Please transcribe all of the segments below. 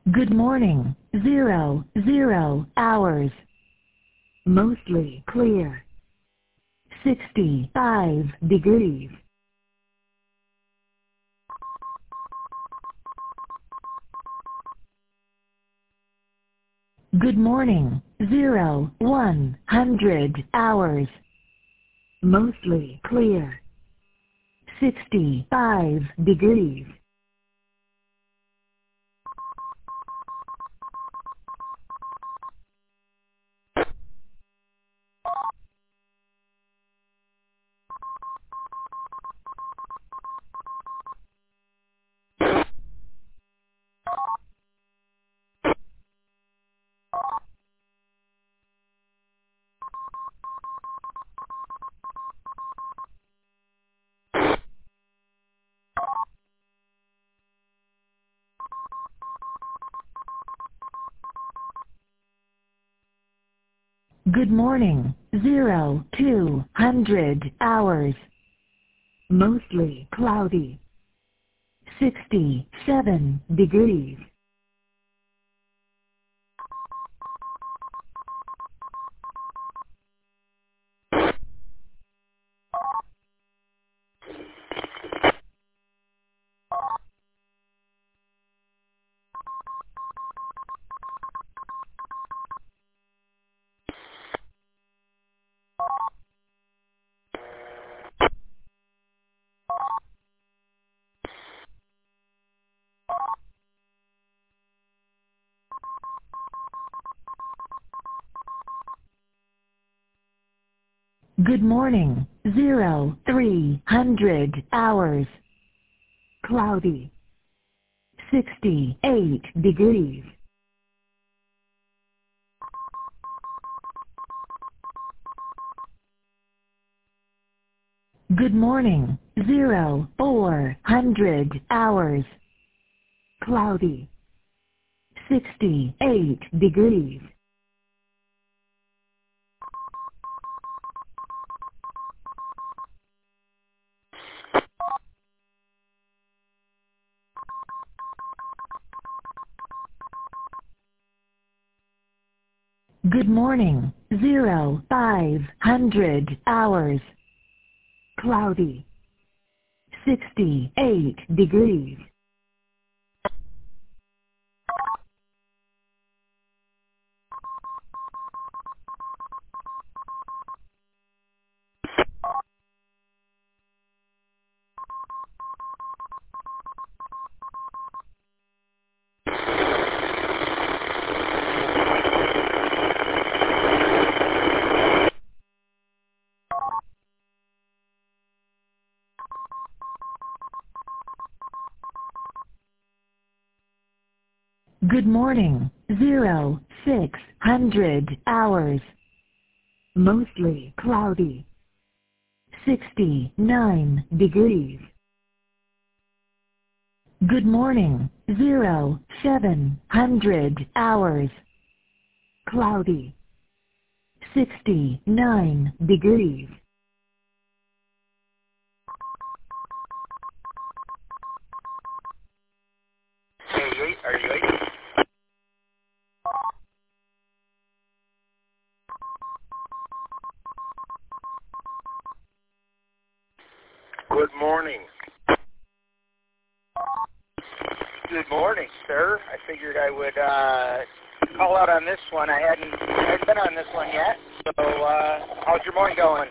Good morning. 00 hours. Mostly clear. 65 degrees. Good morning. 100 hours. Mostly clear. 65 degrees. Good morning. 200 hours. Mostly cloudy. 67 degrees. Good morning. 300 hours. Cloudy. 68 degrees. Good morning. 400 hours. Cloudy. 68 degrees. Good morning. 500 hours. Cloudy. 68 degrees. Good morning. 600 hours. Mostly cloudy. 69 degrees. Good morning. 700 hours. Cloudy. 69 degrees. Hey, are you 8? Good morning. Good morning, sir. I figured I would call out on this one. I hadn't been on this one yet. So, how's your morning going?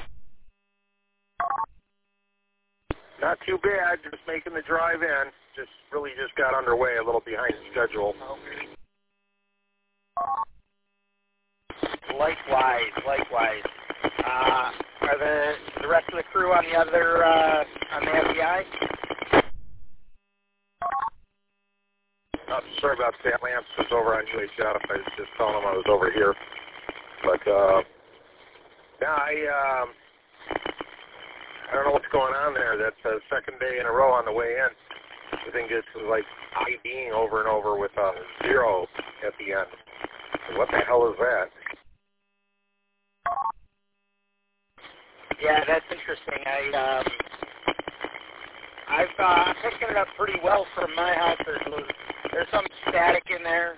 Not too bad. Just making the drive in. Just got underway a little behind schedule. Likewise. Are the rest of the crew on the other on the FBI? Sorry about that. Lance was over on UHF. I was just telling him I was over here. But yeah, I don't know what's going on there. That's the second day in a row on the way in. I think it's like IDing over and over with a 0 at the end. What the hell is that? Yeah, that's interesting. I'm picking it up pretty well from my house. There's some static in there.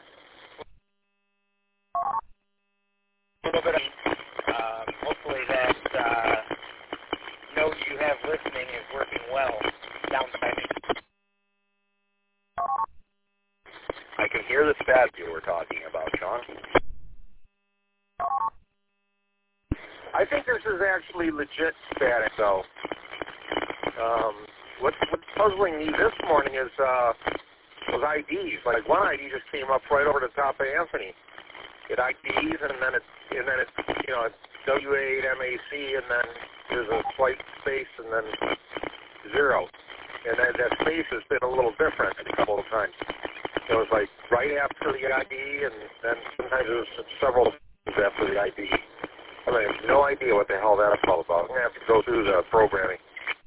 A little bit of, hopefully that node you have listening is working well down by me. I can hear the static you were talking about, Sean. I think this is actually legit static, though. What's puzzling me this morning is those IDs. Like one ID just came up right over the top of Anthony. It IDs, and then it's you know, it's W8MAC, and then there's a slight space, and then 0. And then that space has been a little different a couple of times. It was like right after the ID, and then sometimes it was several times after the ID. I mean, I have no idea what the hell that's all about. I'm going to have to go through the programming.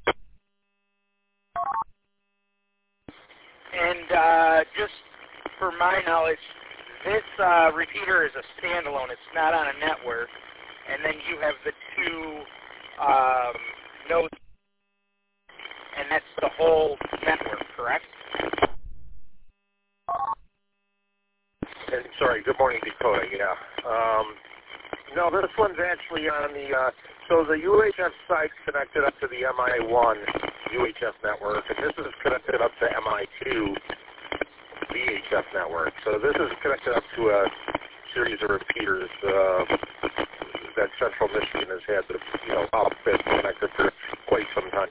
And just for my knowledge, this repeater is a standalone. It's not on a network. And then you have the two nodes, and that's the whole network, correct? And sorry, good morning, Dakota. Yeah. No, this one's actually on the, so the UHF side's connected up to the MI1 UHF network, and this is connected up to MI2 VHF network. So this is connected up to a series of repeaters that Central Michigan has had the, you know, outfit connected for quite some time.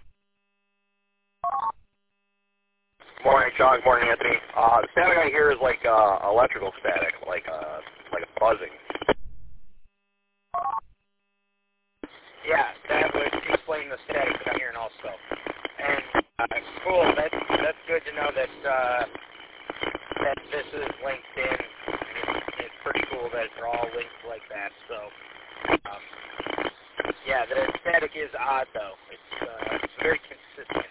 Morning, Sean. Morning, Anthony. The static I hear is like electrical static, like a buzzing. Yeah, that would explain the static that I'm hearing also. And cool. That's good to know that that this is linked in. It's pretty cool that they're all linked like that. So, yeah, the static is odd though. It's very consistent.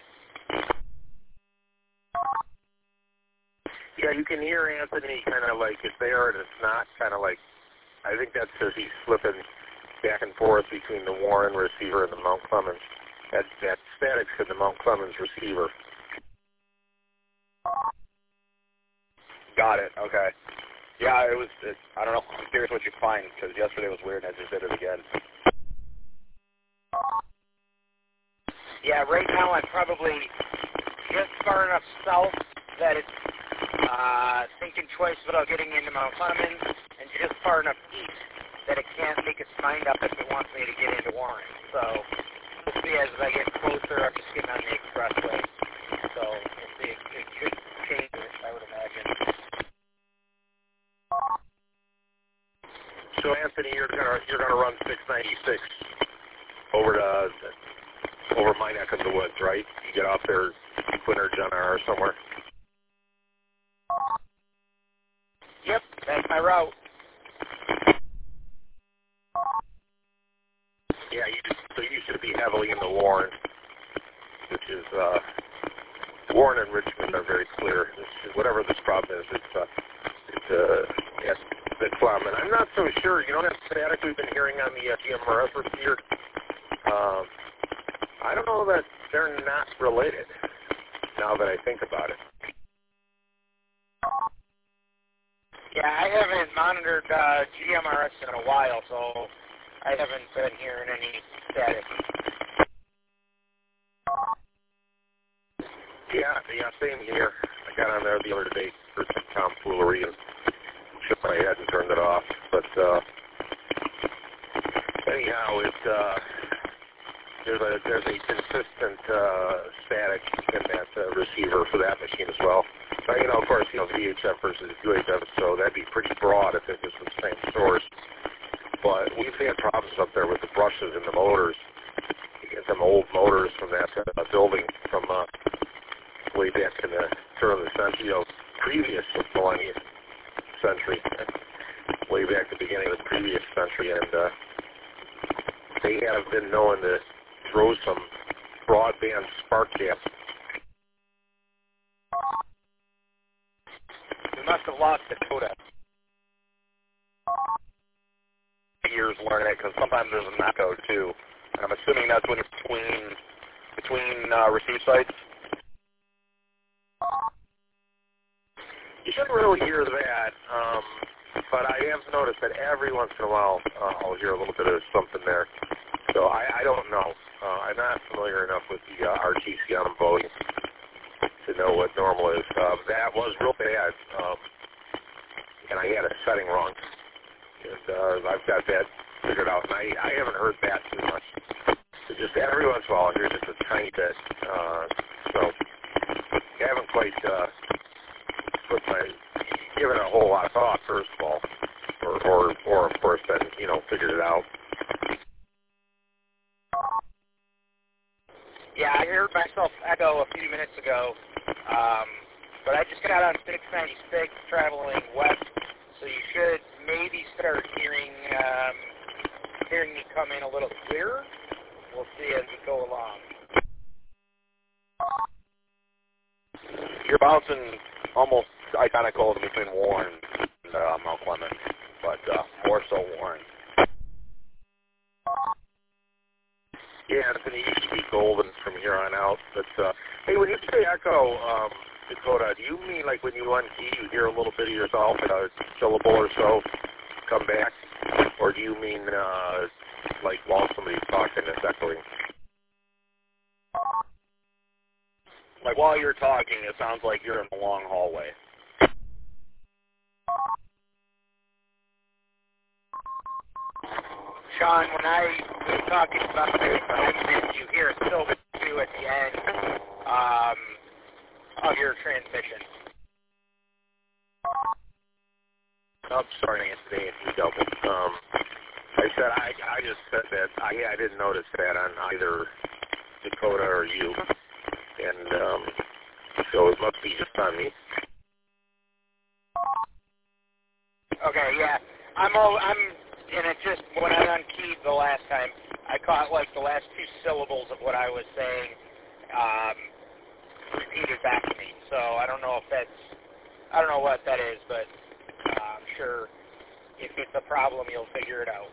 Yeah, you can hear Anthony kind of like it's there and it's not, kind of like, I think that's because he's flipping back and forth between the Warren receiver and the Mount Clemens. That static's in the Mount Clemens receiver. Got it. Okay. Yeah, I don't know. I'm curious what you find, because yesterday was weird and I just did it again. Yeah, right now I'm probably just far enough south that it's thinking twice about getting into Mount Clemens, and just far enough east that it can't make its mind up if it wants me to get into Warren. So we'll see as I get closer. I'm just getting on the expressway. So we'll see. It should change it, I would imagine. So Anthony, you're gonna run 696 over my neck of the woods, right? You get off there, Quinn or John or somewhere. Yep, that's my route. Yeah, so you should be heavily in the Warren, which is Warren and Richmond are very clear. Whatever this problem is, it's plum. And I'm not so sure. You know that static we've been hearing on the GMRS repeater? I don't know that they're not related. Now that I think about it. Yeah, I haven't monitored GMRS in a while, so I haven't been hearing any static. Yeah, same here. I got on there the other day for some tomfoolery and shook my head and turned it off. But anyhow, there's a consistent static in that receiver for that machine as well. You know, of course, you know, VHF versus UHF, so that'd be pretty broad if it was the same source. But we've had problems up there with the brushes and the motors. You get some old motors from that building from way back in the turn of the century, you know, previous millennium century, way back at the beginning of the previous century, and they have been known to throw some broadband spark gaps. We must have lost Dakota. Years learning it, because sometimes there's an echo too. And I'm assuming that's when it's between receive sites. You shouldn't really hear that, but I have noticed that every once in a while I'll hear a little bit of something there. So I don't know. I'm not familiar enough with the RTCM voting to know what normal is. That was real bad, and I had a setting wrong. And I've got that figured out, and I haven't heard that too much. So just every once in a while I hear just a tiny bit. So I haven't quite given it a whole lot of thought, first of all, or of course then, figured it out. Yeah, I heard myself echo a few minutes ago, but I just got on 696 traveling west, so you should maybe start hearing me come in a little clearer. We'll see as we go along. You're bouncing almost identical between Warren and Mount Clemens, but more so Warren. Yeah, Anthony, you should be golden from here on out. But hey, when you say echo, Dakota, do you mean like when you unkey, you hear a little bit of yourself in a syllable or so come back? Or do you mean like while somebody's talking, it's echoing? Like while you're talking, it sounds like you're in a long hallway. Sean, when I was talking about the excitement, you hear a silver too at the end of your transmission. I'm sorry, Anthony, if you doubled. I said I just said that I didn't notice that on either Dakota or you, and so it must be just on me. Okay, yeah, and it just, when I unkeyed the last time, I caught like the last two syllables of what I was saying repeated back to me. So I don't know what that is, but I'm sure if it's a problem, you'll figure it out.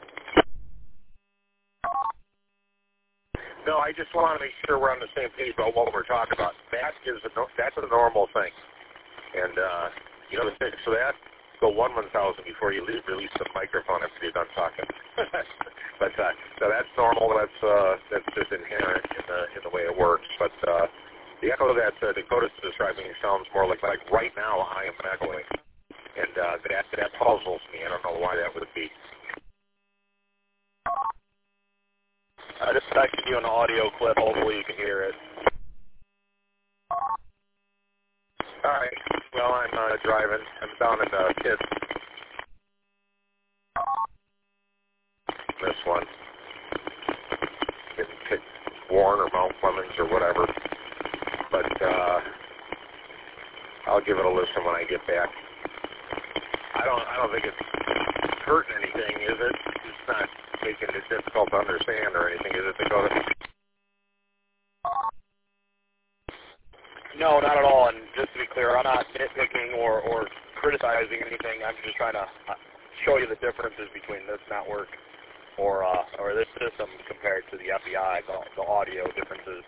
No, I just want to make sure we're on the same page about what we're talking about. That's a normal thing, and so that. Go 1,000 before you release the microphone after you're done talking. But so that's normal. That's just inherent in the way it works. But the echo that Dakota's describing sounds more like right now I am echoing, and that puzzles me. I don't know why that would be. I just texted you an audio clip. Hopefully you can hear it. All right. Well, I'm driving. I'm down in Pitt. This one. Pitt, Warren or Mount Clemens or whatever. But I'll give it a listen when I get back. I don't think it's hurting anything, is it? It's not making it difficult to understand or anything, is it, Dakota? No, not at all. And just to be clear, I'm not nitpicking or criticizing anything. I'm just trying to show you the differences between this network or this system compared to the FBI, the audio differences.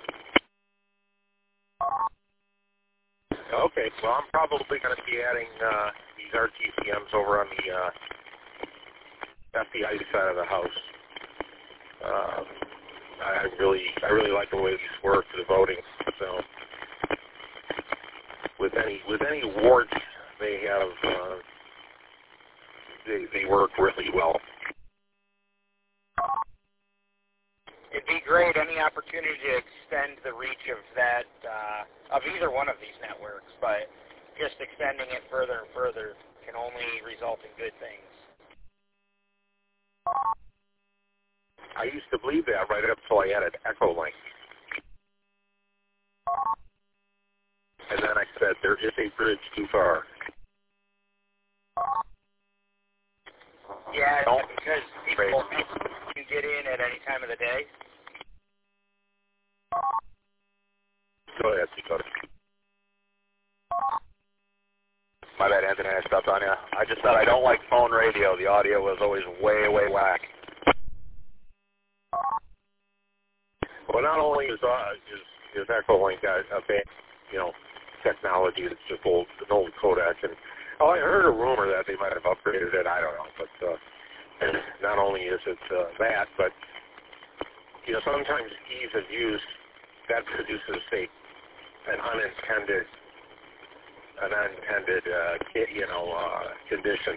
Okay, well, I'm probably going to be adding these RTCMs over on the FBI side of the house. I really like the way these work for the voting. So with any warts they have, they work really well. It'd be great, any opportunity to extend the reach of that, of either one of these networks, but just extending it further and further can only result in good things. I used to believe that right up until I added Echolink. And then I said, there is a bridge too far. Yeah, because people can get in at any time of the day. Go ahead, Dakota. My bad, Anthony, I stepped on you. I just said I don't like phone radio. The audio was always way, way whack. Well, not only is Echolink a bad, technology that's just an old codec. And I heard a rumor that they might have upgraded it. I don't know, but not only is it that, but sometimes ease of use that produces an unintended condition.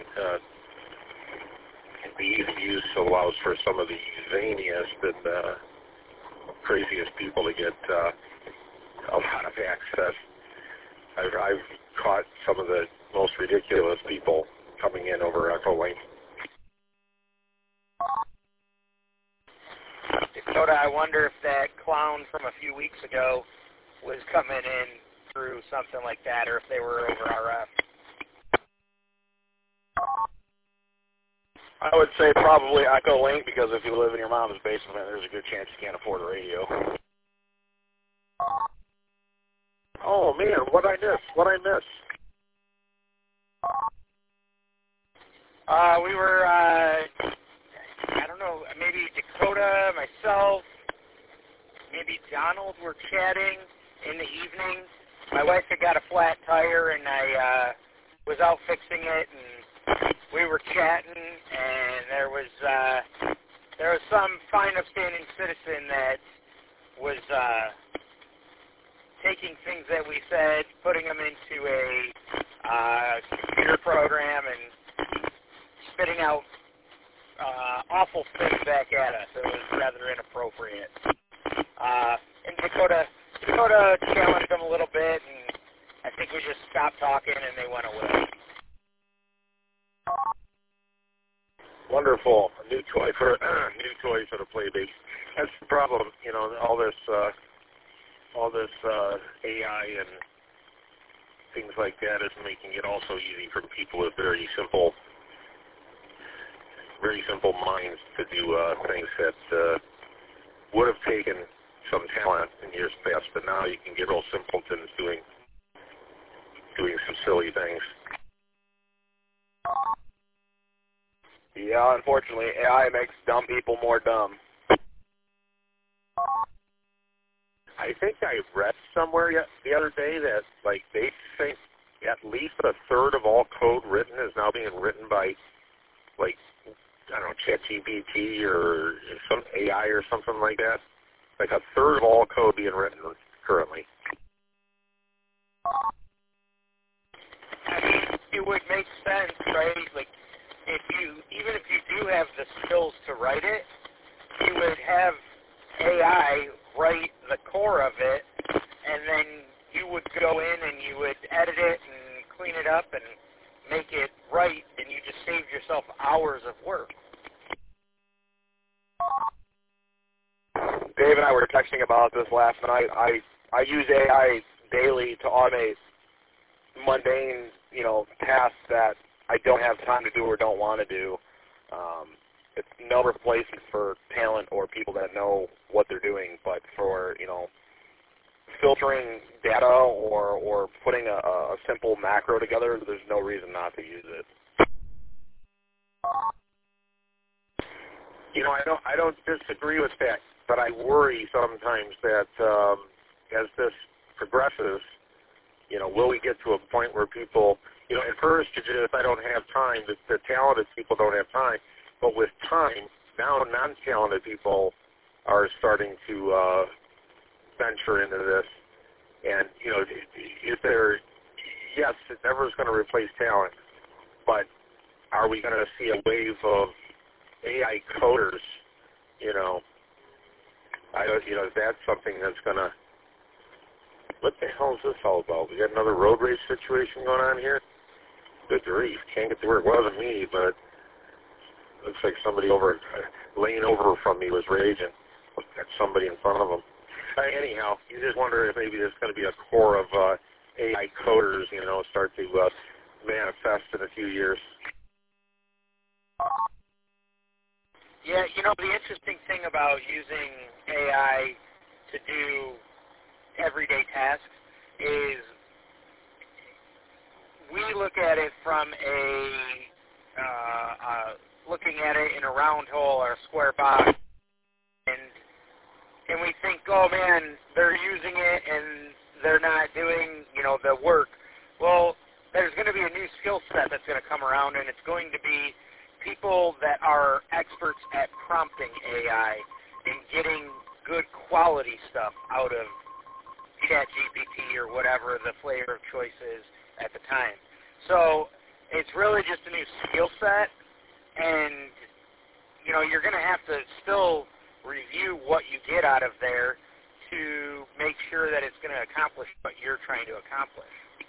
The ease of use allows for some of the zaniest and craziest people to get a lot of access. I've caught some of the most ridiculous people coming in over Echolink. Dakota, I wonder if that clown from a few weeks ago was coming in through something like that, or if they were over RF. I would say probably Echolink, because if you live in your mom's basement, there's a good chance you can't afford a radio. Oh man, what I miss? We were, I don't know, maybe Dakota, myself, maybe Donald were chatting in the evening. My wife had got a flat tire, and I was out fixing it, and we were chatting, and there was some fine upstanding citizen that was taking things that we said, putting them into a computer program, and spitting out awful things back at us. It was rather inappropriate. And Dakota challenged them a little bit, and I think we just stopped talking, and they went away. Wonderful, a new toy for the Playdate. That's the problem, all this AI and things like that is making it also easy for people with very simple minds to do things that would have taken some talent in years past, but now you can get real simpletons doing some silly things. Yeah, unfortunately, AI makes dumb people more dumb. I think I read somewhere the other day that they think at least a third of all code written is now being written by I don't know, ChatGPT or some AI or something like that. Like a third of all code being written currently. I mean, it would make sense, right? Like, even if you do have the skills to write it, you would have AI write the core of it, and then you would go in and you would edit it and clean it up and make it right, and you just saved yourself hours of work. Dave and I were texting about this last night. I use AI daily to automate mundane, tasks that I don't have time to do or don't want to do. It's no replacement for talent or people that know what they're doing, but for, filtering data or putting a simple macro together, there's no reason not to use it. I don't disagree with that, but I worry sometimes that as this progresses, will we get to a point where people, at first it's just I don't have time, the talented people don't have time, but with time, now non-talented people are starting to venture into this. And, yes, it never is going to replace talent, but are we going to see a wave of AI coders, that's something that's going to, what the hell is this all about? We got another road rage situation going on here? Good grief, can't get to where it wasn't me, but it looks like somebody laying over from me was raging at somebody in front of them. Anyhow, you just wonder if maybe there's going to be a core of AI coders, start to manifest in a few years. Yeah, the interesting thing about using AI to do everyday tasks is we look at it from looking at it in a round hole or a square box, and we think, oh man, they're using it and they're not doing, the work. Well, there's going to be a new skill set that's going to come around, and it's going to be people that are experts at prompting AI and getting good quality stuff out of ChatGPT or whatever the flavor of choice is at the time. So it's really just a new skill set, and you're going to have to still review what you get out of there to make sure that it's going to accomplish what you're trying to accomplish.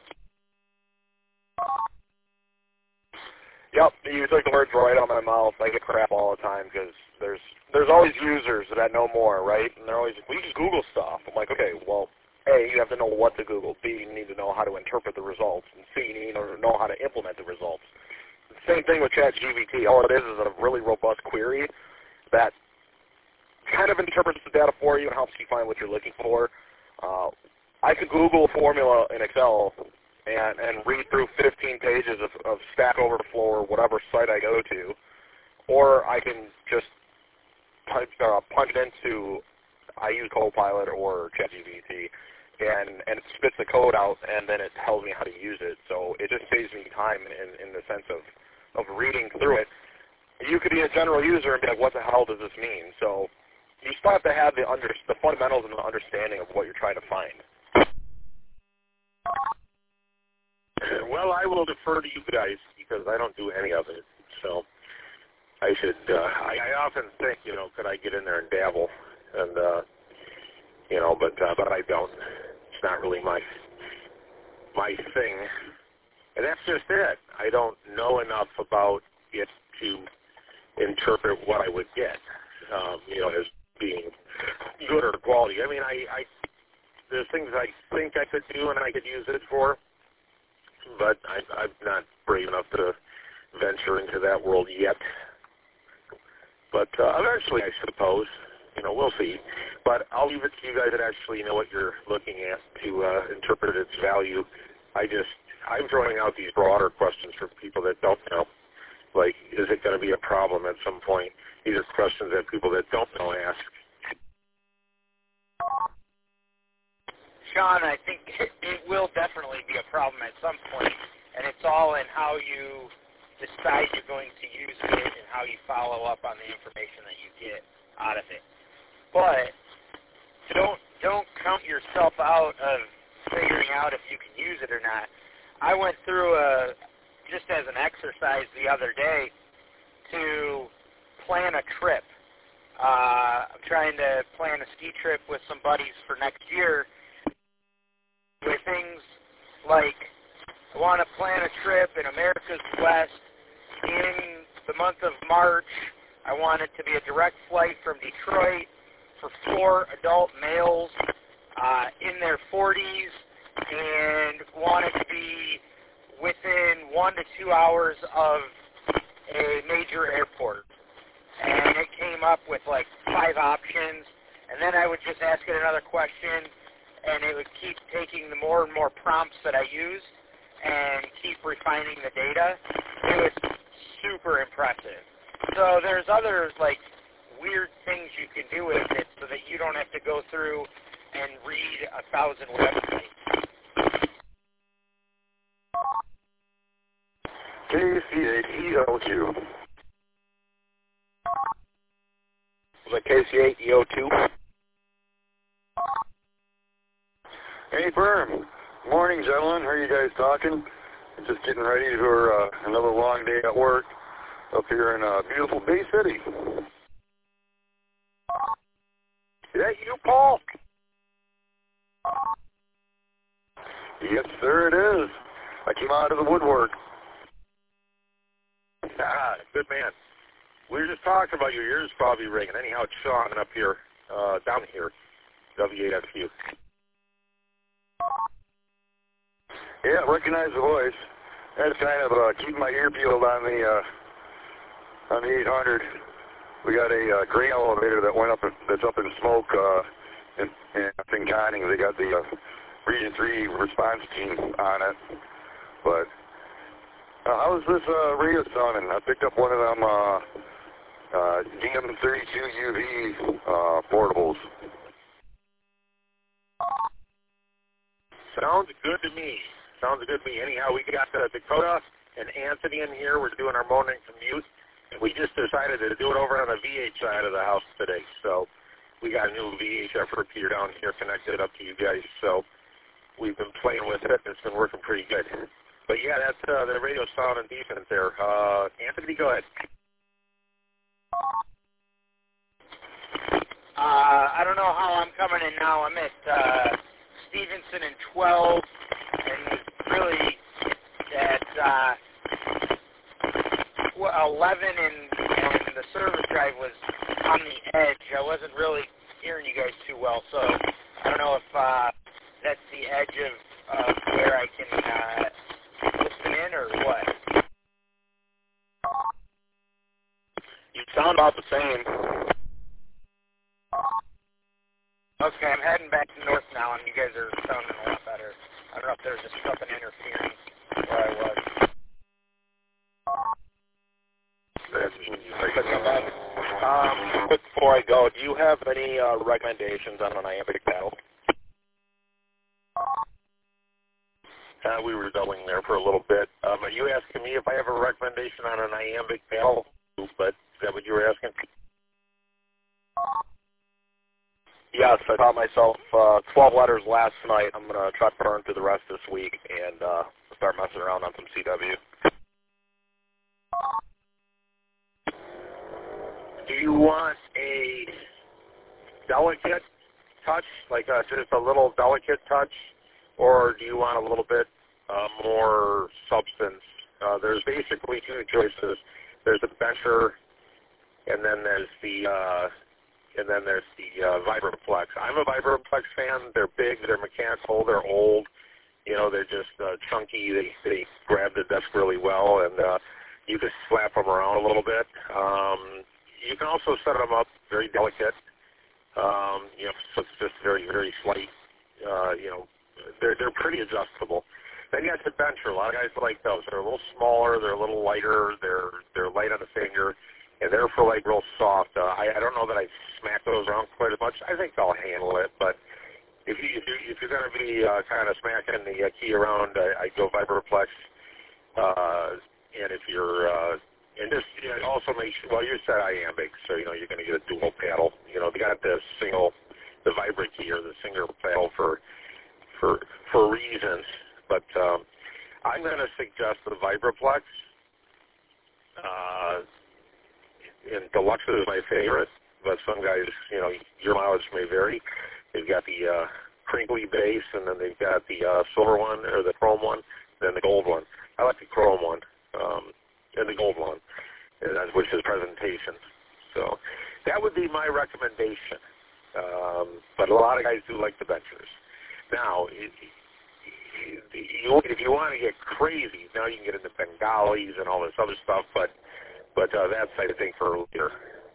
Yep, you took the words right out of my mouth. I get crap all the time because there's always users that know more, right? And they're always, we just Google stuff. I'm like, okay, well, A, you have to know what to Google. B, you need to know how to interpret the results. And C, you need to know how to implement the results. Same thing with ChatGPT. All it is a really robust query that kind of interprets the data for you and helps you find what you're looking for. I could Google a formula in Excel and read through 15 pages of Stack Overflow or whatever site I go to, or I can just punch it into, I use Copilot or ChatGPT, and it spits the code out, and then it tells me how to use it. So it just saves me time in the sense of reading through it. You could be a general user and be like, what the hell does this mean? So you still have to have the fundamentals and the understanding of what you're trying to find. Well, I will defer to you guys because I don't do any of it. So I should. I often think, could I get in there and dabble, and but I don't. It's not really my thing, and that's just it. I don't know enough about it to interpret what I would get, as being good or quality. I mean, there's things I think I could do and I could use it for, but I'm not brave enough to venture into that world yet. But eventually, I suppose, we'll see. But I'll leave it to you guys that actually know what you're looking at to interpret its value. I'm throwing out these broader questions for people that don't know. Like, is it going to be a problem at some point? These are questions that people that don't know ask. Sean, I think it will definitely be a problem at some point, and it's all in how you decide you're going to use it and how you follow up on the information that you get out of it. But don't count yourself out of figuring out if you can use it or not. I went through just as an exercise the other day to plan a trip. I'm trying to plan a ski trip with some buddies for next year with things like I want to plan a trip in America's West in the month of March. I want it to be a direct flight from Detroit for 4 adult males in their 40s and want it to be within 1 to 2 hours of a major airport. And it came up with like 5 options, and then I would just ask it another question, and it would keep taking the more and more prompts that I used and keep refining the data. It was super impressive. So there's other like weird things you can do with it so that you don't have to go through and read 1,000 websites. KC8EO2. Was it KC8EO2? Hey, Berm. Morning, gentlemen. How are you guys talking? Just getting ready for another long day at work up here in beautiful Bay City. Is that you, Paul? Yes, sir, it is. I came out of the woodwork. Ah, good man. We were just talking about your ears probably ringing. Anyhow, it's Sean up here, down here, W8FQ. Yeah, recognize the voice. That's kind of keeping my ear peeled on the 800. We got a grain elevator that went up, that's up in smoke in Conning. They got the Region 3 response team on it. But how's this radio sounding? I picked up one of them DM32UV portables. Sounds good to me. Sounds good to me. Anyhow, we got Dakota and Anthony in here. We're doing our morning commute. And we just decided to do it over on the VH side of the house today. So we got a new VHF repeater down here connected up to you guys. So we've been playing with it. It's been working pretty good. But yeah, that's the radio sound and defense there. Anthony, go ahead. I don't know how I'm coming in now. I'm at Stevenson and 12, and really at 11, and the service drive was on the edge. I wasn't really hearing you guys too well, so I don't know if that's the edge of where I can listen in or what. You sound about the same. Okay, I'm heading back to north now, and you guys are sounding a lot better. I don't know if there's just something interfering where I was. Quick before I go, do you have any recommendations on an iambic paddle? We were doubling there for a little bit. Are you asking me if I have a recommendation on an iambic paddle? But is that what you were asking? Yes, I taught myself 12 letters last night. I'm going to try to burn through the rest this week and start messing around on some CW. Do you want a delicate touch, like just a little delicate touch, or do you want a little bit more substance? There's basically two choices. There's a bencher, and then there's the Vibraplex. I'm a Vibraplex fan. They're big, they're mechanical, they're old. You know, they're just chunky. They grab the desk really well, and you can slap them around a little bit. You can also set them up very delicate. You know, so it's just very, very slight. You know, they're pretty adjustable. Then you got the bencher. A lot of guys like those. They're a little smaller. They're a little lighter. They're light on the finger. And they're for like real soft. I don't know that I smack those around quite as much. I think I'll handle it. But if you're going to be kind of smacking the key around, I go Vibraplex. And if you're and just also make sure. Well, you said iambic, so you know you're going to get a dual paddle. You know they got the Vibra key or the single paddle for reasons. But I'm going to suggest the Vibraplex. And Deluxe is my favorite, but some guys, you know, your mileage may vary. They've got the crinkly base, and then they've got the silver one, or the chrome one, then the gold one. I like the chrome one, and the gold one, which is presentation. So that would be my recommendation. But a lot of guys do like the benchers. Now, if you want to get crazy, now you can get into Bengalis and all this other stuff, but that's, I think, for later.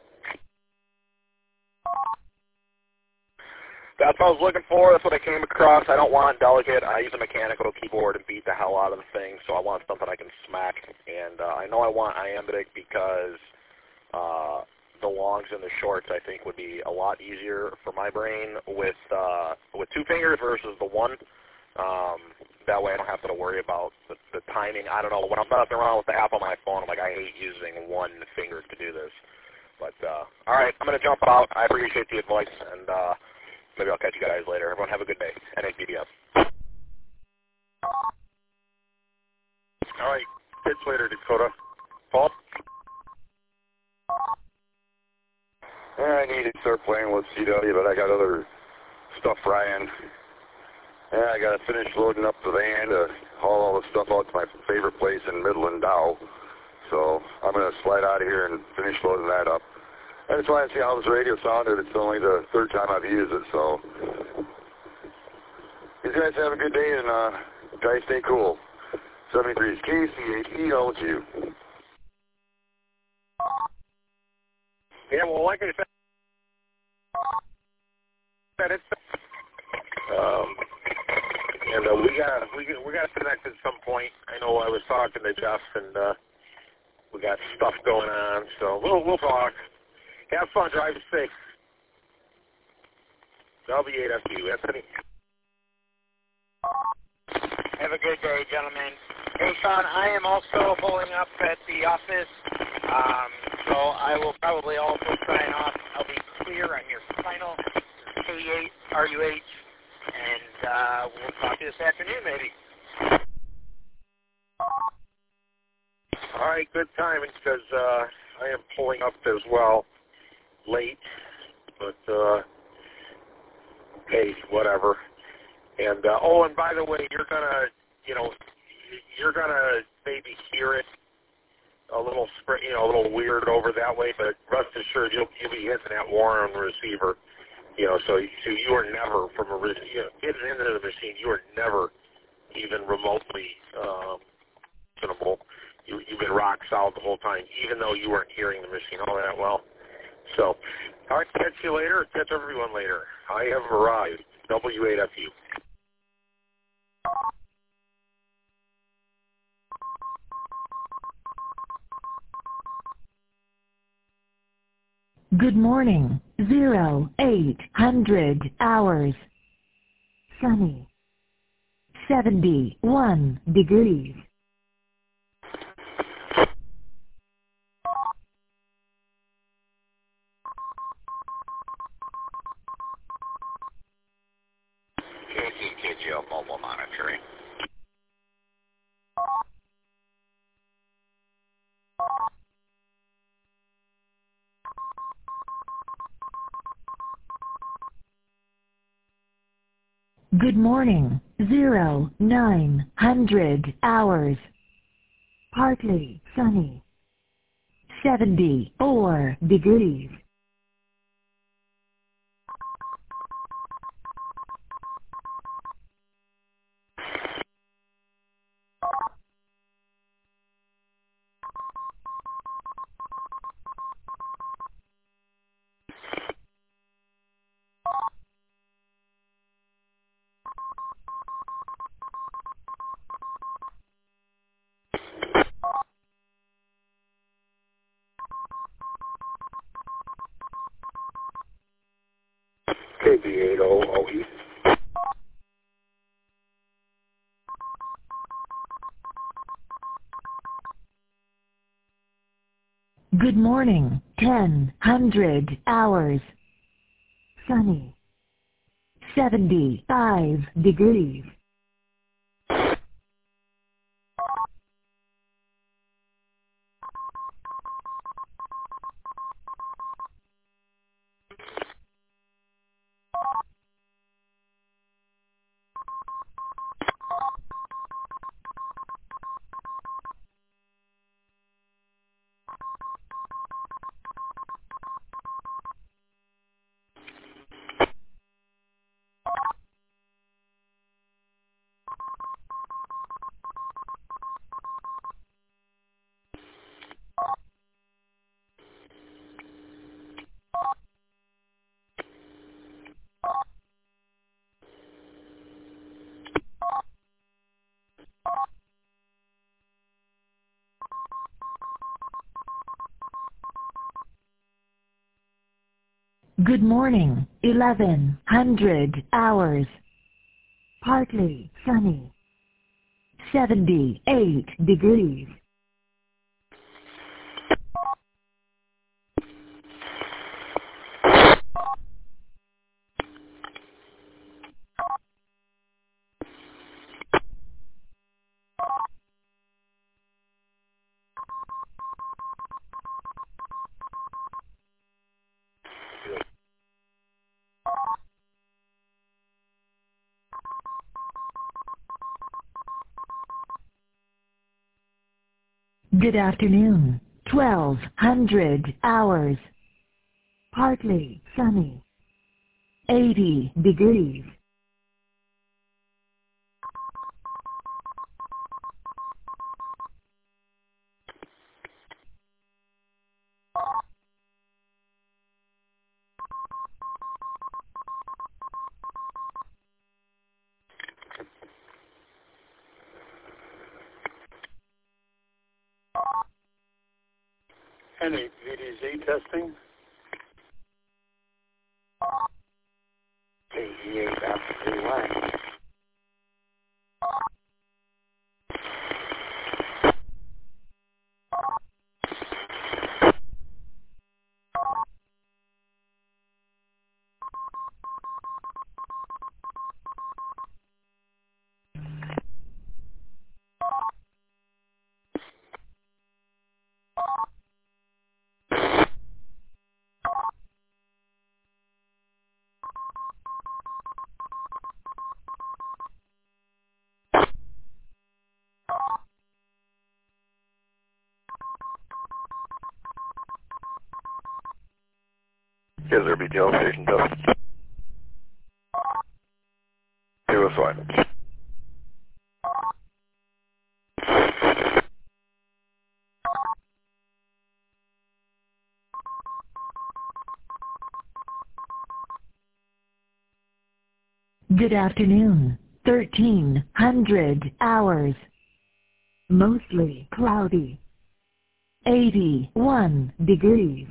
That's what I was looking for. That's what I came across. I don't want delicate. I use a mechanical keyboard and beat the hell out of the thing, so I want something I can smack. And I know I want iambic because the longs and the shorts, I think, would be a lot easier for my brain with two fingers versus the one. That way I don't have to worry about the timing. I don't know. When I'm messing around with the app on my phone, I'm like, I hate using one finger to do this. But, all right, I'm going to jump out. I appreciate the advice, and maybe I'll catch you guys later. Everyone have a good day. NABDF. All right. Catch you later, Dakota. Paul? I need to start playing with CW, but I got other stuff frying. Yeah, I got to finish loading up the van to haul all the stuff out to my favorite place in Midland, Dow. So I'm going to slide out of here and finish loading that up. I just want to see how this radio sounded. It's only the third time I've used it, so. You guys have a good day, and guys stay cool. 73 is KCHELQ. Yeah, well, like I said, it's and we got to connect at some point. I know I was talking to Jeff, and we got stuff going on, so we'll talk. Have fun, drive safe. W8FU, Anthony. Have a good day, gentlemen. Hey, Sean, I am also pulling up at the office, so I will probably also sign off. I'll be clear on your final K8RUH, and we'll talk to you this afternoon, maybe. All right, good timing because I am pulling up as well, late, but hey, whatever. And and by the way, you're gonna maybe hear it a little, a little weird over that way, but rest assured, you'll be hitting that Warren receiver, so you are never getting into the machine. You are never even remotely tunable. You've been rock solid the whole time, even though you weren't hearing the machine all that well. So, all right, catch you later. Catch everyone later. I have arrived. W8FU. Good morning. 0800 hours. Sunny. 71 degrees. KCKGL mobile monitoring. Good morning. 0900 hours. Partly sunny. 74 degrees. KB8OE. Good morning. 1000 hours. Sunny. 75 degrees. Good morning. 1100 hours. Partly sunny. 78 degrees. Good afternoon. 1200 hours. Partly sunny. 80 degrees. Any VDZ testing? KE8F3Y. Is there BTL station test? It was fine. Good afternoon. 1300 hours. Mostly cloudy. 81 degrees.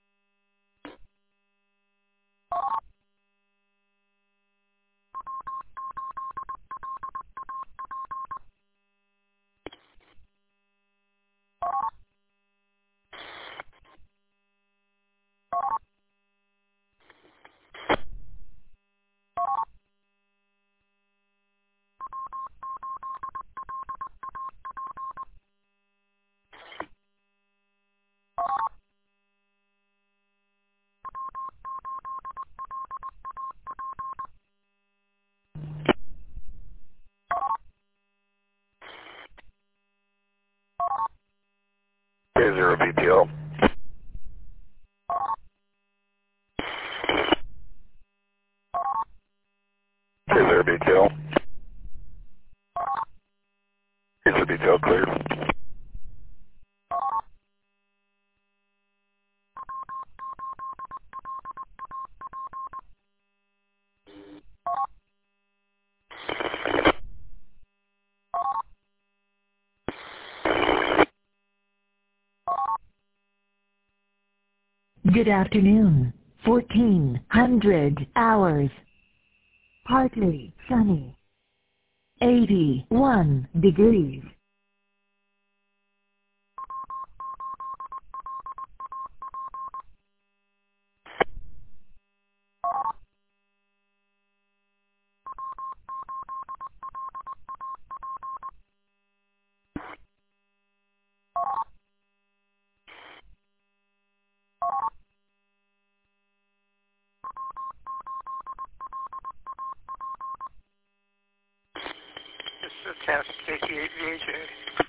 Is there a BTL? Is there a BTL? Is the BTL clear? Good afternoon. 1400 hours. Partly sunny. 81 degrees. This is Task Station Aviation.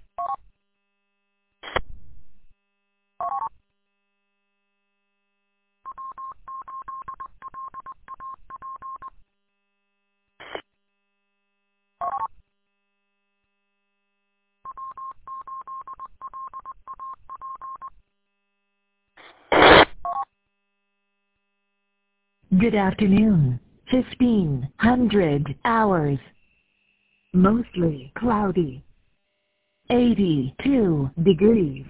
Good afternoon. 1500 hours. Mostly cloudy. 82 degrees.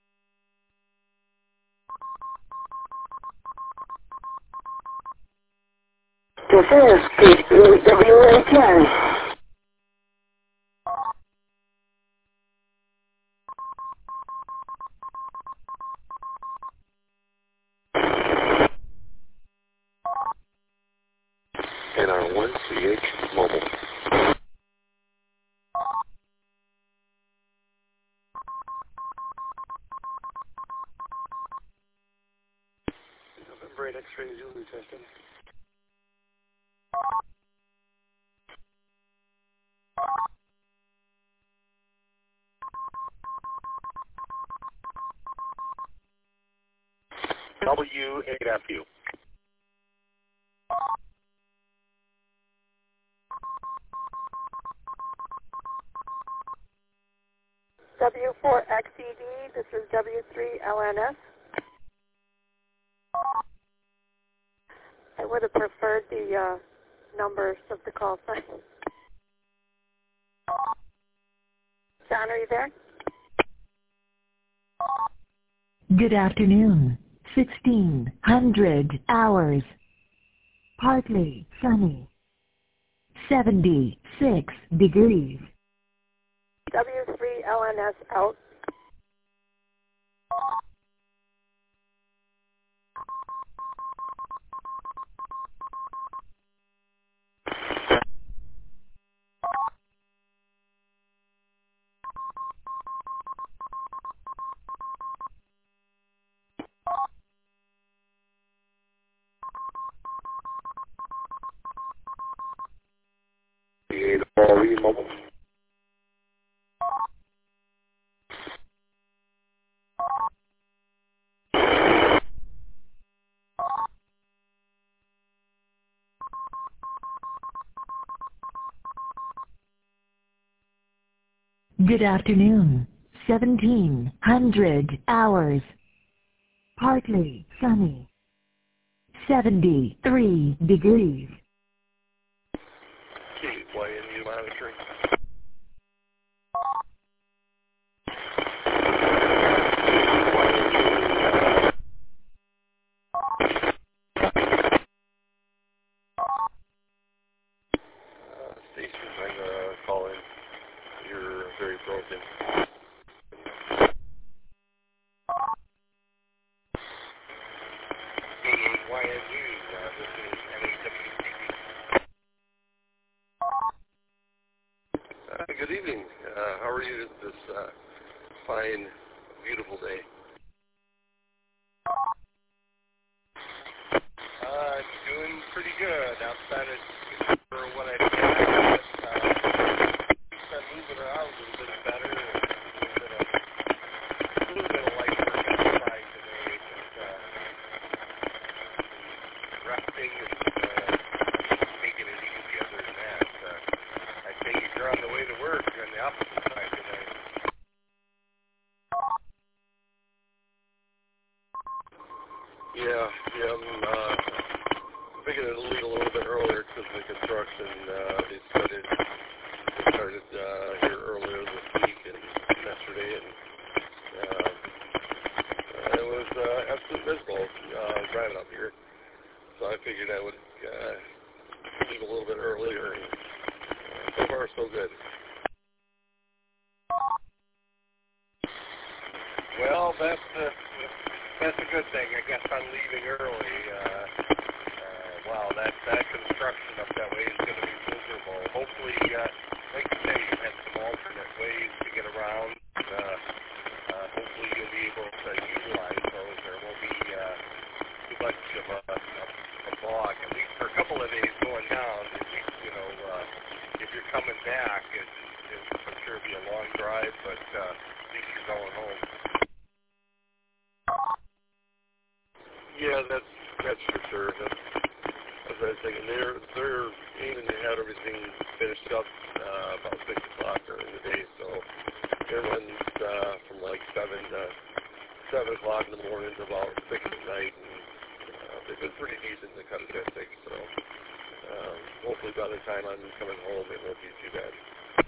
This is WA10. NR1CH Mobile. November 8 X-ray Zulu testing. W8FU. W4XED, this is W3LNS. I would have preferred the numbers of the call sign. John, are you there? Good afternoon. 1600 hours. Partly sunny. 76 degrees. W3LNS out. BA Mobile. Good afternoon. 1700 hours. Partly sunny. 73 degrees. KYNU monitoring. Station, I'm calling. You're very broken. KYNU, this is NAWCB. Good evening. How are you this fine, beautiful day? Doing pretty good. Outside of for what I did, but been moving around a little bit better. A little bit of light work outside today, but resting and taking it easy. Other than that, I think if you're on the way to work, you're on the opposite side today. Yeah, I'm thinking it'll leave a little bit earlier because of the construction. They started here earlier this week and yesterday, and it was absolutely miserable driving up here. So I figured I would leave a little bit earlier, and so far so good. Well, that's a good thing. I guess I'm leaving early. Wow, that construction up that way is going to be miserable. Hopefully, like you say, you have some alternate ways to get around. Hopefully, you'll be able to utilize those. There won't be too much of a fog, at least for a couple of days going down. If you're coming back, it'll for sure be a long drive, but at least you're going home. Yeah, that's for sure. That's what I was thinking. They're aiming to have everything finished up about 6 o'clock during the day, so it runs from like 7 o'clock in the morning to about 6 at night, and they've been pretty decent to cut it at 6, so hopefully by the time I'm coming home it won't be too bad.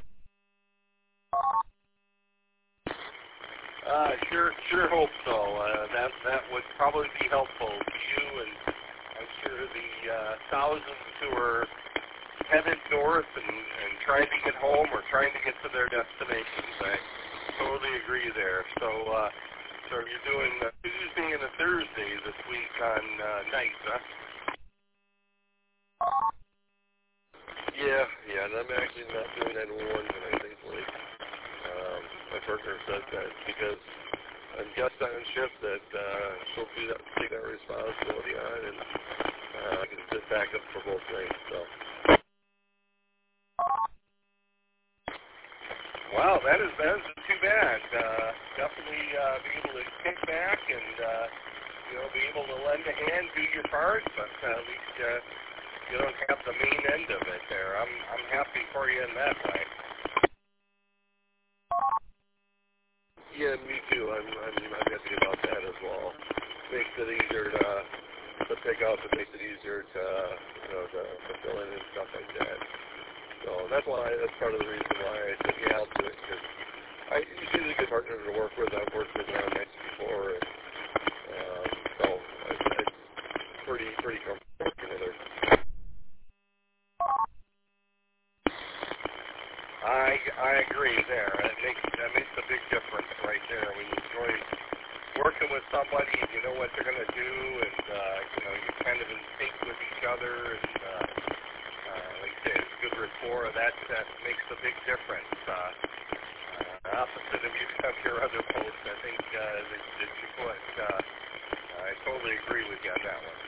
Sure hope so. That would probably be helpful to you, and I'm sure the thousands who are headed north and trying to get home or trying to get to their destinations. I totally agree there. So you're doing a Tuesday and a Thursday this week on nights, huh? Yeah, and I'm actually not doing 911 tonight, thankfully. My partner said that because I'm guest on shift that she'll take that responsibility on, and I can sit back up for both nights. So, wow, that is too bad. Definitely be able to kick back and be able to lend a hand, do your part, but at least you don't have the main end of it there. I'm happy for you in that way. Yeah, me too. I'm happy about that as well. Makes it easier to pick up. It makes it easier to fill in and stuff like that. So that's part of the reason why I said yeah, I'll do it, because she's a good partner to work with. I've worked with her on nights before, and so I'm pretty comfortable working with her. I agree there. That makes a big difference right there. When you enjoy working with somebody and you know what they're going to do, and you're kind of in sync with each other, and like I say, it's good rapport. That makes a big difference. Opposite of your other post, I think that you put. I totally agree with you on that one.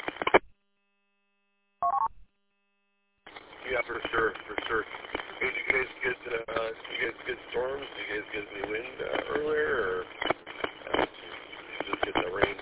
Yeah, for sure. Did you guys get storms? Did you guys get any wind earlier, or you just get the rain?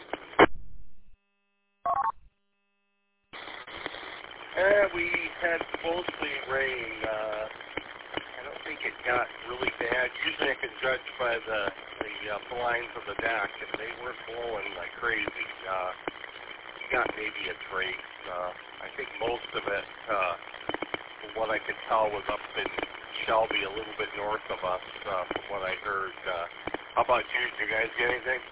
We had mostly rain. I don't think it got really bad. Usually I can judge by the blinds of the deck, and they were blowing like crazy. You got maybe a trace. I think most of it, from what I could tell, was up in Shelby, a little bit north of us, from what I heard. How about you? Did you guys get anything?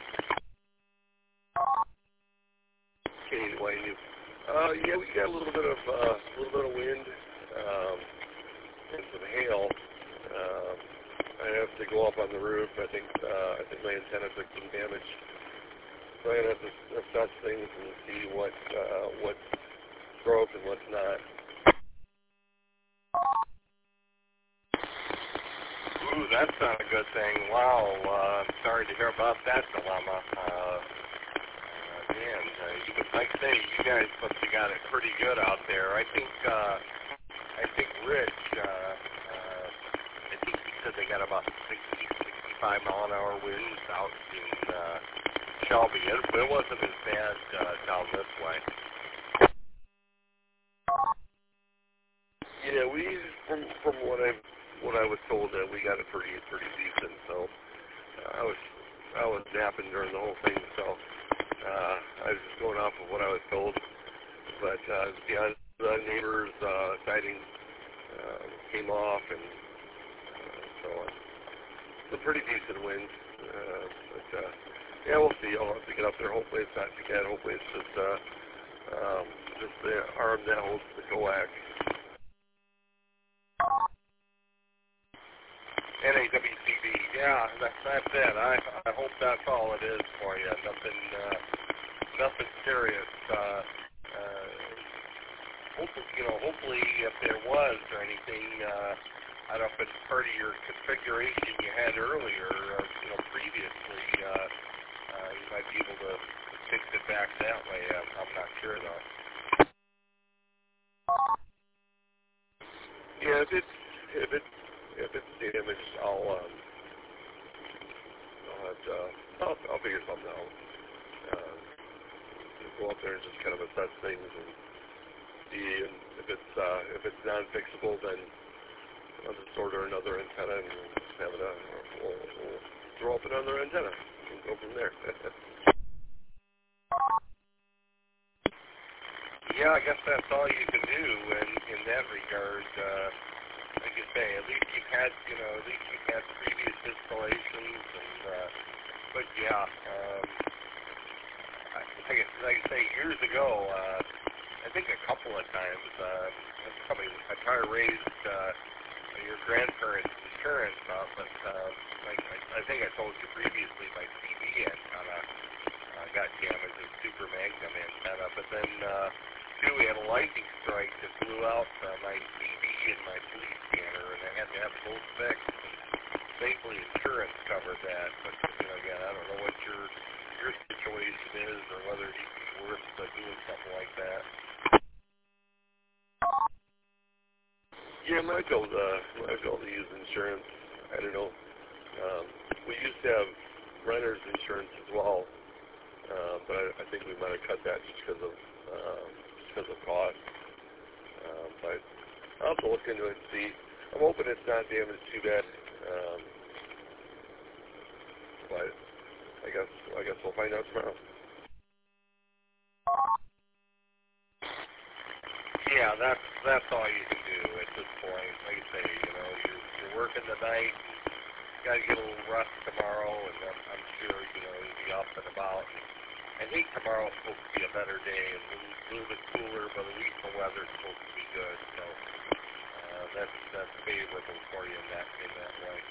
Kenny Dwayne. Yeah, we got a little bit of wind and some hail. I have to go up on the roof. I think my antenna took some damage, so I'm gonna have to assess things and see what's broke and what's not. Ooh, that's not a good thing. Wow, I'm sorry to hear about that dilemma. Man, like I say, you guys must have got it pretty good out there. I think Rich, I think he said they got about 65 mile an hour winds out in Shelby. It wasn't as bad down this way. Yeah, we from what I was told, that we got it pretty decent. So I was napping during the whole thing, so I was just going off of what I was told. But yeah, the neighbors' siding came off, and so on. It's a pretty decent wind. But yeah, we'll see. I'll have to get up there. Hopefully it's not too bad. Hopefully it's just the arm that holds the coax. NAWCB, yeah, that's it. I hope that's all it is for you. Nothing serious. Hopefully if there was or anything, I don't know if it's part of your configuration you had earlier, previously, you might be able to fix it back that way. I'm not sure though. Yeah, if it's damaged, I'll figure something out. Go up there and just kind of assess things and see, and if it's non-fixable, then I'll just order another antenna and we'll throw up another antenna and go from there. Yeah, I guess that's all you can do in that regard. Like you say, at least you've had previous installations, and but yeah, like I say, years ago, I think a couple of times, I tried to raise your grandparents' insurance up, but I think I told you previously, my CB antenna got damaged, a super magnum antenna, but then we had a lightning strike that blew out my CB and my police scanner, and I had to have both fixed. Thankfully, insurance covered that, but again, I don't know what your situation is or whether it would be worth doing something like that. Yeah, might be able to use insurance. I don't know. We used to have renter's insurance as well, but I think we might have cut that just because of cost. But I'll have to look into it and see. I'm hoping it's not damaged too bad. But I guess we'll find out tomorrow. Yeah, that's all you can do at this point. Like I say, you're working tonight. You got to get a little rest tomorrow, and I'm sure you'll be up and about. I think tomorrow's supposed to be a better day, and a little bit cooler, but at least the weather's supposed to be good. So that's favorable for you in that way.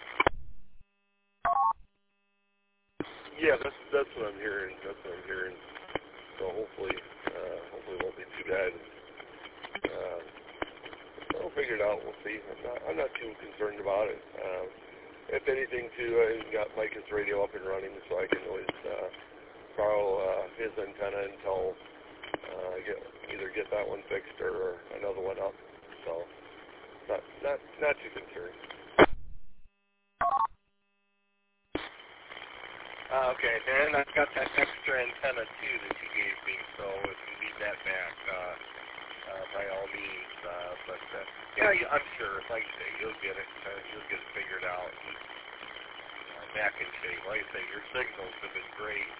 Yeah, that's what I'm hearing. So hopefully it won't be too bad. We'll figure it out. We'll see. I'm not too concerned about it. If anything, too, I got Micah's radio up and running, so I can always borrow his antenna until either get that one fixed or another one up. So not too concerned. Okay, and I've got that extra antenna too that you gave me, so if you need that back, by all means. But yeah, I'm sure. Like I say, you'll get it. You'll get it figured out. And, back in shape. Like I say, your signals have been great.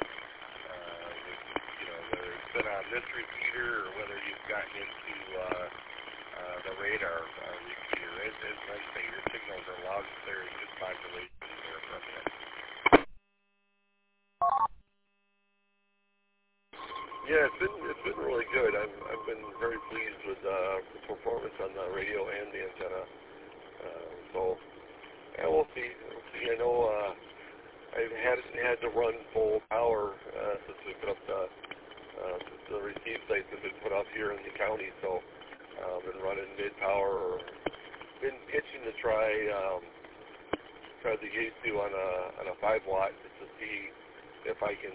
Whether it's been on this repeater or whether you've gotten into the radar repeater, like I say, your signals are loud and clear. Good modulation there from it. Yeah, it's been really good. I've been very pleased with the performance on the radio and the antenna. So yeah, we'll see. I know I hadn't had to run full power since we put up the receive sites have been put up here in the county. So I've been running mid power. Been itching to try the Yaesu on a 5-watt just to see if I can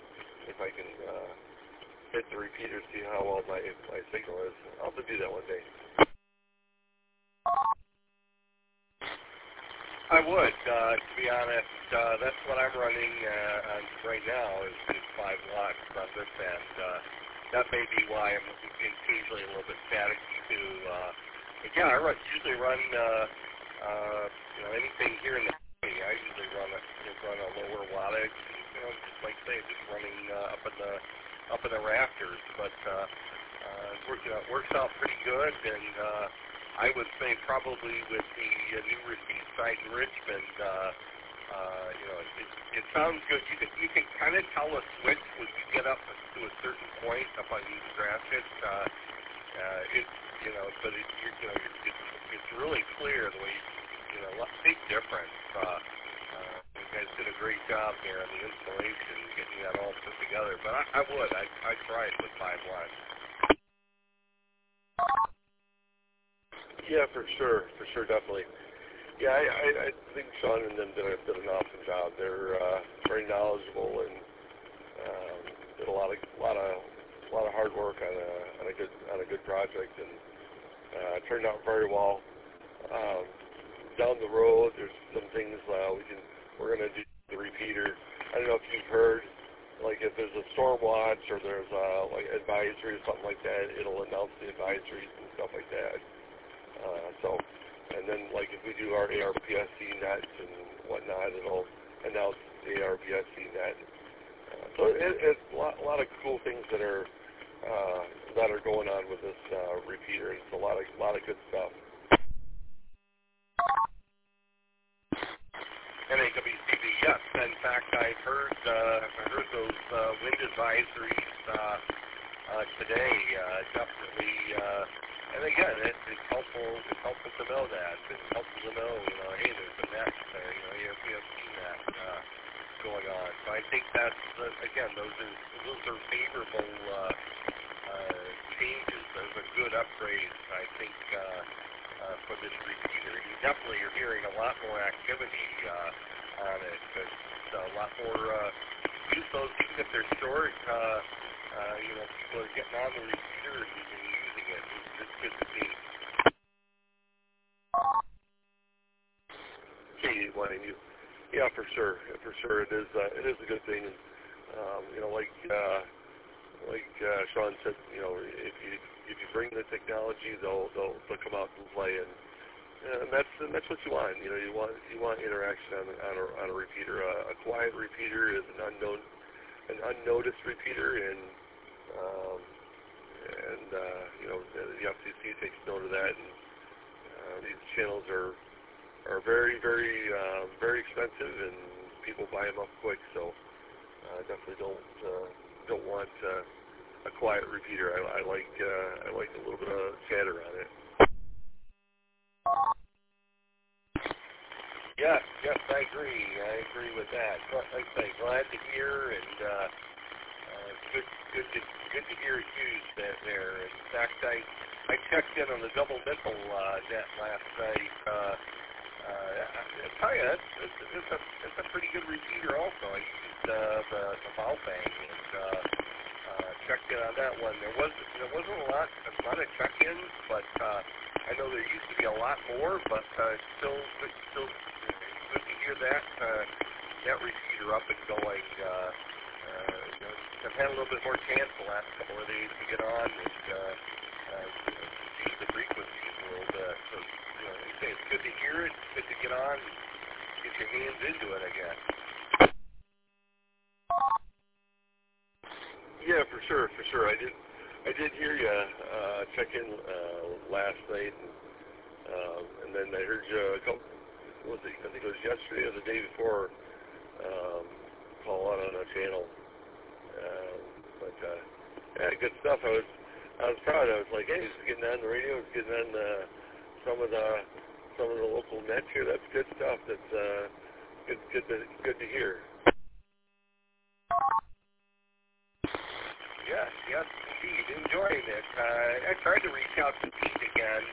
hit the repeater, see how well my signal is. I'll have to do that one day. I would, to be honest. That's what I'm running on right now is 5 watts on this end. That may be why I'm occasionally a little bit static too. Again, I usually run anything here in the city. I usually run a lower wattage. Just like I say, just running up in the rafters. But it works out pretty good, and I would say probably with the new receive site in Richmond, it sounds good. You can kind of tell a switch when you get up to a certain point up on East Gratiot. But it's really clear the way big difference. You guys did a great job there on the installation, getting that all put together. But I'd try it with 5 watts. Yeah, for sure, definitely. Yeah, I think Sean and them did an awesome job. They're very knowledgeable and did a lot of hard work on a good project, and turned out very well. Down the road, there's some things we're gonna do the repeater. I don't know if you've heard, like if there's a storm watch or there's like advisory or something like that, it'll announce the advisories and stuff like that. And then like if we do our ARPSC nets and whatnot, it'll announce the ARPSC net. So it's a lot of cool things that are going on with this repeater. It's a lot of good stuff. NAWCB, yes. In fact, I've heard those wind advisories today. Definitely. And again, it's helpful to know that. It's helpful to know, hey, there's a net there. You have seen that going on. So I think that's again, those are favorable changes. Those are good upgrades, I think, for this repeater. You definitely are hearing a lot more activity on it. It's a lot more use those, even if they're short. People are getting on the repeater and using it. It's good to see. Yeah, for sure. It is a good thing. Like Sean said, if you bring the technology, they'll come out and play, and that's what you want. You want interaction on a repeater. A quiet repeater is an unnoticed repeater, and the FCC takes note of that. And these channels are very, very, very expensive, and people buy them up quick. So definitely don't want a quiet repeater. I like a little bit of chatter on it. Yes, I agree. I agree with that. Like I say, glad to hear, and good to hear it used there. In fact, I checked in on the double nickel net last night. I tell you, it's a pretty good repeater. Also, I used the Baobang and checked in on that one. There wasn't a lot of check-ins, but I know there used to be a lot more. But still good to hear that repeater up and going. I've had a little bit more chance the last couple of days to get on, and change the frequencies a little bit. So, like I say, it's good to hear it. It's good to get on, get your hands into it again. Yeah, for sure. I did hear you check in last night, and then I heard you a couple. What was it? I think it was yesterday or the day before. Call out on a channel, but yeah, good stuff. I was proud. I was like, hey, he's getting on the radio. He's getting on some of the local nets here. That's good stuff. That's good to hear. Yes, indeed. Enjoying it. I tried to reach out to Pete again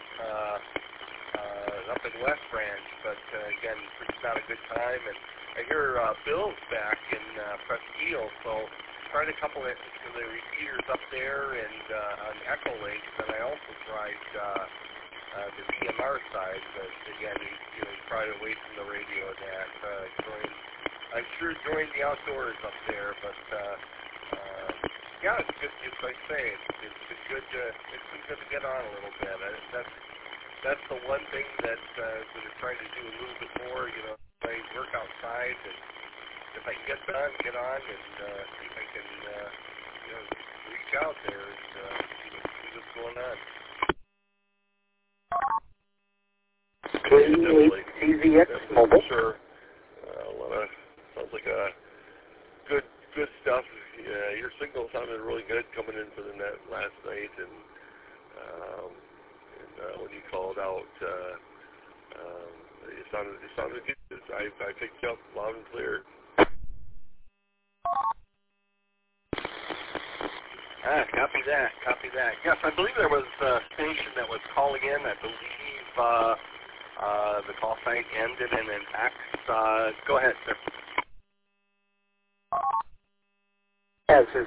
up in West Branch, but again, it's not a good time. And I hear Bill's back in Presqu'île, so tried a couple of the repeaters up there and on Echolink, and I also tried the VMR side, but again, he tried away from the radio and that. I'm sure joined the outdoors up there, but yeah, it's good. Like I say, it's been good to get on a little bit. That's the one thing that we're trying to do a little bit more. I work outside, and if I can get on, and see if I can reach out there and see what's going on. KE8CZX Mobile. Sure. Sounds like a good stuff. Your signal sounded really good coming in for the net last night, and when you called out, it sounded good. I picked you up loud and clear. Copy that. Yes, I believe there was a station that was calling in. I believe the call sign ended in an X. Go ahead, sir. This is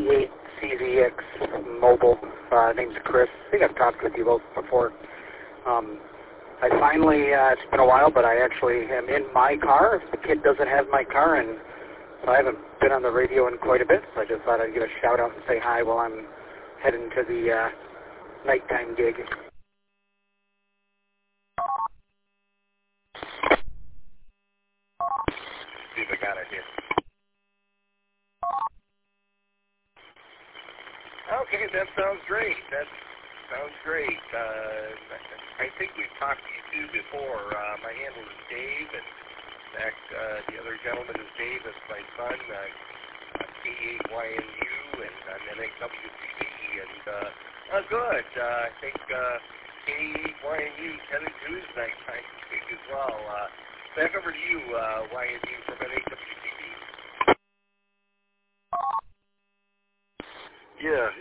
KE8CZX Mobile. Name's Chris. I think I've talked with you both before. I finally, it's been a while, but I actually am in my car. The kid doesn't have my car, and so I haven't been on the radio in quite a bit, so I just thought I'd give a shout out and say hi while I'm heading to the nighttime gig. See if I got it here. Okay, that sounds great. I think we've talked to you too before. My handle is Dave, and in fact, the other gentleman is Dave. That's my son, K8YNU, and I'm NAWCB, and good. I think K8YNU headed to his nighttime gig as well. Back over to you, YNU from NAWCB. Yeah.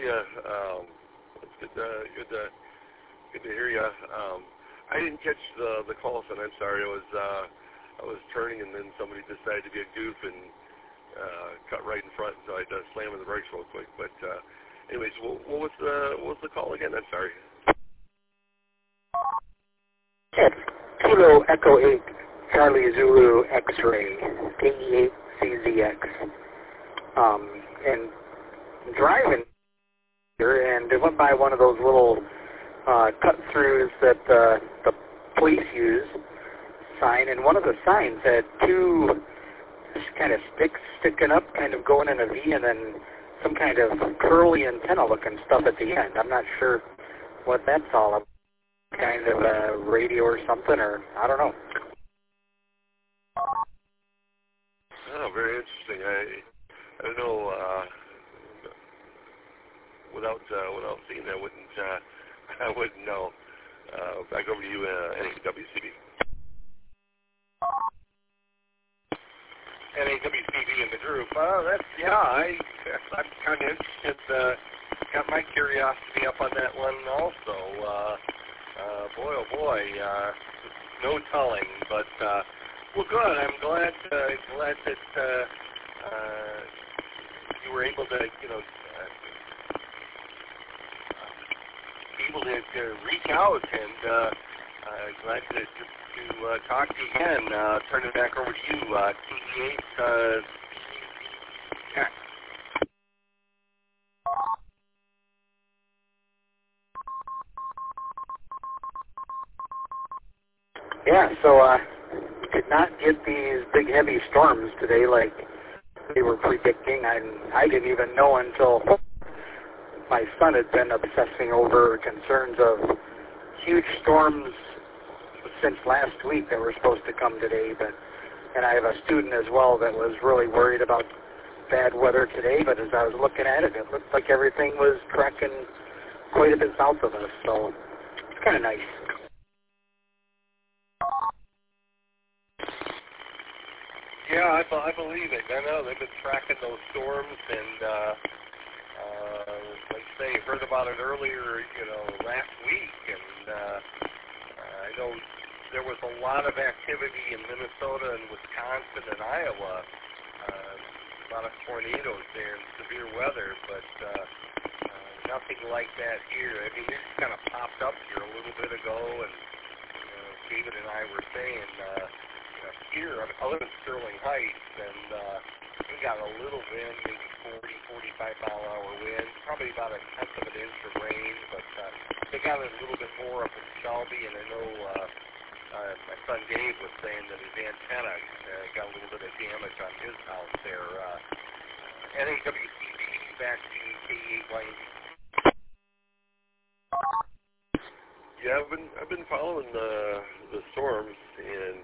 It's good to hear you. I didn't catch the call, son. I'm sorry. I was turning, and then somebody decided to be a goof and cut right in front, so I had to slam on the brakes real quick. But anyways, what was the call again? I'm sorry. It's Kilo Echo 8 Charlie Zulu X-Ray KE8CZX. And driving here, and it went by one of those little cut-throughs that the police use sign, and one of the signs had two kind of sticks sticking up, kind of going in a V, and then some kind of curly antenna-looking stuff at the end. I'm not sure what that's all about. Kind of a radio or something, or I don't know. Oh, very interesting. I don't know. Without seeing that, I wouldn't know. Back over to you, NAWCB. NAWCB in the group. I'm kind of interested. Got my curiosity up on that one also. Boy, no telling, but well, good. I'm glad that you were able to, reach out, and glad to talk to you again. Turn it back over to you, KE8. Yeah, so did not get these big heavy storms today like they were predicting. I didn't even know until my son had been obsessing over concerns of huge storms since last week that were supposed to come today. And I have a student as well that was really worried about bad weather today, but as I was looking at it, it looked like everything was tracking quite a bit south of us, so it's kind of nice. Yeah, I believe it. I know they've been tracking those storms, and like I say, heard about it earlier, last week, and I know there was a lot of activity in Minnesota and Wisconsin and Iowa. A lot of tornadoes there and severe weather, but nothing like that here. I mean, this kind of popped up here a little bit ago, and David and I were saying here, I live in Sterling Heights, and we got a little wind, maybe 40, 45-mile-an-hour wind, probably about a tenth of an inch of rain, but they got a little bit more up in Shelby, and I know my son Dave was saying that his antenna got a little bit of damage on his house there. NAWCB back to K8YND. Yeah, I've been following the storms, and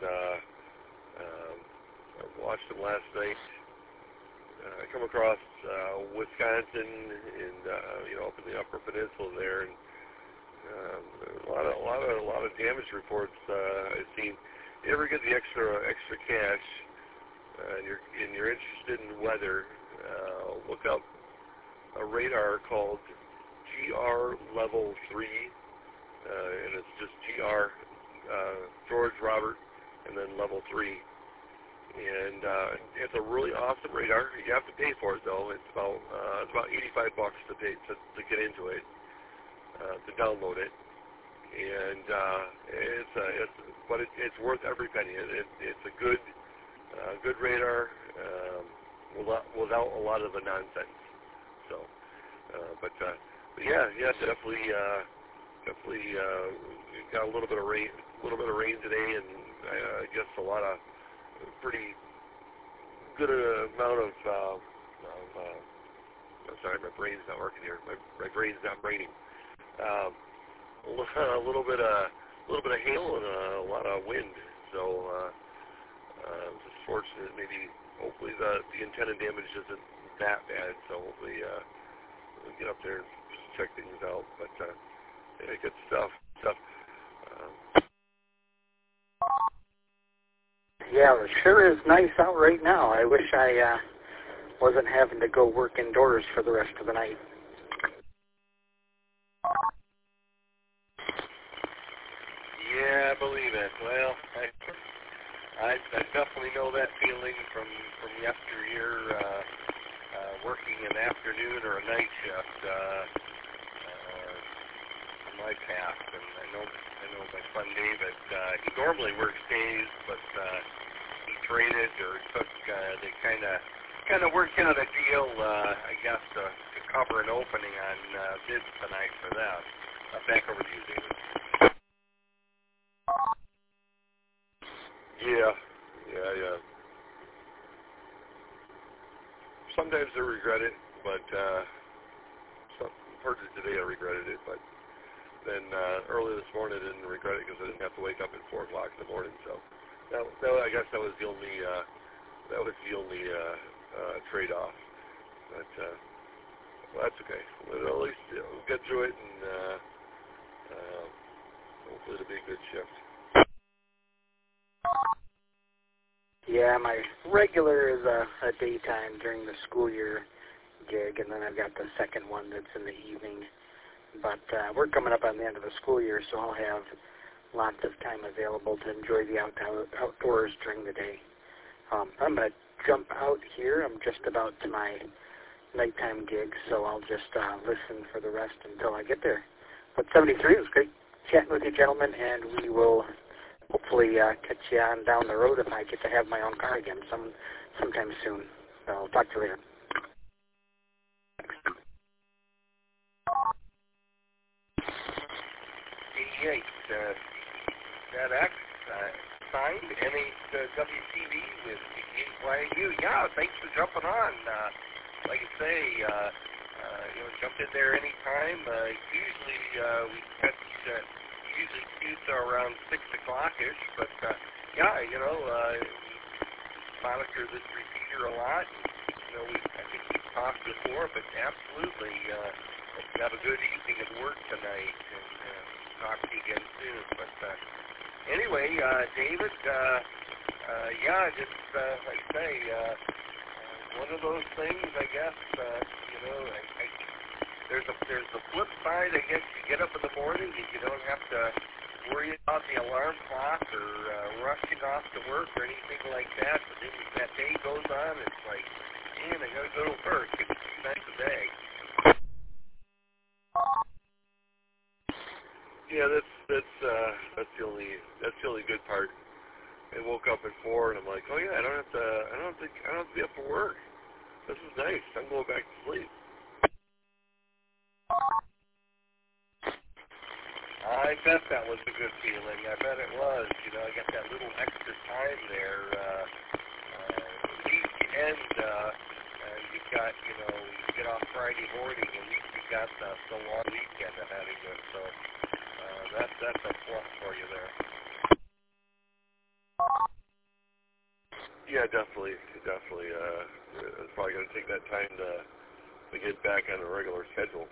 I watched them last night. I come across Wisconsin and up in the Upper Peninsula there, and a lot of damage reports I've seen. If you ever get the extra cash, and you're interested in weather, look up a radar called GR Level 3, and it's just GR George Robert and then Level 3. And it's a really awesome radar. You have to pay for it though. It's about $85 to pay to get into it, to download it. And it's worth every penny. It's a good radar without a lot of the nonsense. So, but yeah, definitely got a little bit of rain today, and I guess a lot of pretty good amount of. I'm sorry, my brain's not working here. My brain's not braining. A little bit of hail and a lot of wind. So I'm just fortunate. Hopefully the antenna damage isn't that bad. So hopefully we'll get up there and check things out. But yeah, good stuff. Yeah, it sure is nice out right now. I wish I wasn't having to go work indoors for the rest of the night. Yeah, I believe it. Well, I definitely know that feeling from yesteryear, working an afternoon or a night shift in my past. And I know my son David, he normally works days, but he traded or took. They kind of worked out a deal, I guess, to cover an opening on bids tonight for that. Back over to you, David. Yeah. Sometimes I regret it, but part of today I regretted it, but then early this morning I didn't regret it because I didn't have to wake up at 4 o'clock in the morning. So I guess that was the only trade-off. But well, that's okay. At least we'll get through it, and hopefully it'll be a good shift. Yeah, my regular is a daytime during the school year gig, and then I've got the second one that's in the evening. But we're coming up on the end of the school year, so I'll have lots of time available to enjoy the outdoors during the day. I'm going to jump out here. I'm just about to my nighttime gig, so I'll just listen for the rest until I get there. But 73, it was great chatting with you, gentlemen, and we will hopefully catch you on down the road if I get to have my own car again sometime soon. So I'll talk to you later. That X, signed NHWCB with YU. Yeah, thanks for jumping on. Like I say, jump in there anytime. Usually we catch usually shoots around 6 o'clock-ish, but monitor this repeater a lot. I think we've talked before, but absolutely, have a good evening at work tonight, and talk to you again soon. But anyway, David, just like I say, one of those things, I guess. There's the flip side. I guess you get up in the morning and you don't have to worry about the alarm clock or rushing off to work or anything like that. But then that day goes on, it's like, man, I gotta go to work. It's 2 nights a day. Yeah, that's the only good part. I woke up at 4 and I'm like, oh yeah, I don't have to be up for work. This is nice. I'm going back to sleep. I bet that was a good feeling. I bet it was. I got that little extra time there. Weekend, you got, you get off Friday morning, at least you got the long weekend ahead of you. So that's a plus for you there. Yeah, definitely. It's probably going to take that time to get back on a regular schedule.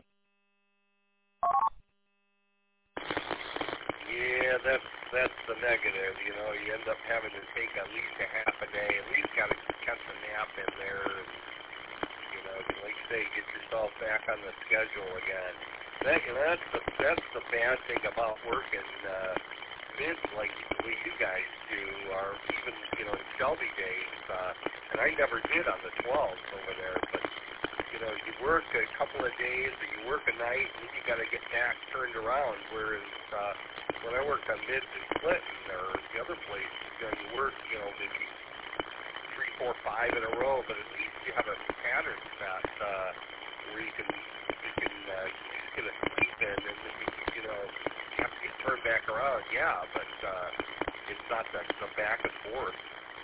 Yeah, that's the negative. You end up having to take at least a half a day. At least got to catch a nap in there, and like you say, get yourself back on the schedule again. That's the bad thing about working mid like the way you guys do, or even in Shelby days. And I never did on the 12s over there, but you work a couple of days, or you work a night, and then you got to get back turned around. Whereas when I worked on Mids in Clinton or the other places, you work, maybe 3, 4, 5 in a row, but at least you have a pattern set where you can just get a sleep in, and then you have to get turned back around. Yeah, but it's not the back and forth.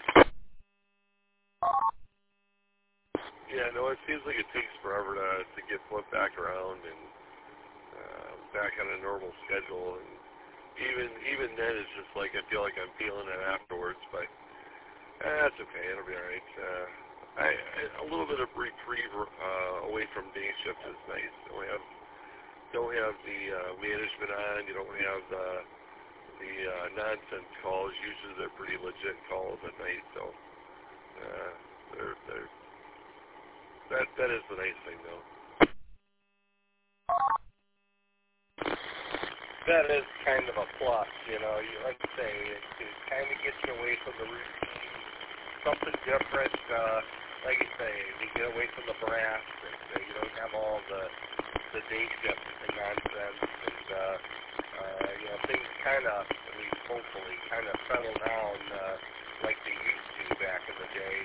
Yeah, no, it seems like it takes forever to get flipped back around and back on a normal schedule. And even then, it's just like I feel like I'm feeling it afterwards. But that's okay. It'll be all right. A little bit of reprieve away from day shift is nice. Don't have the management on. You don't have the nonsense calls. Usually they're pretty legit calls at night. So that is the nice thing, though. That is kind of a plus, you like to say, it kind of gets you away from the routine, something different, like you say, you get away from the brass, and you don't have all the day shift and nonsense, and, things kind of, at least hopefully, kind of settle down like they used to back in the day,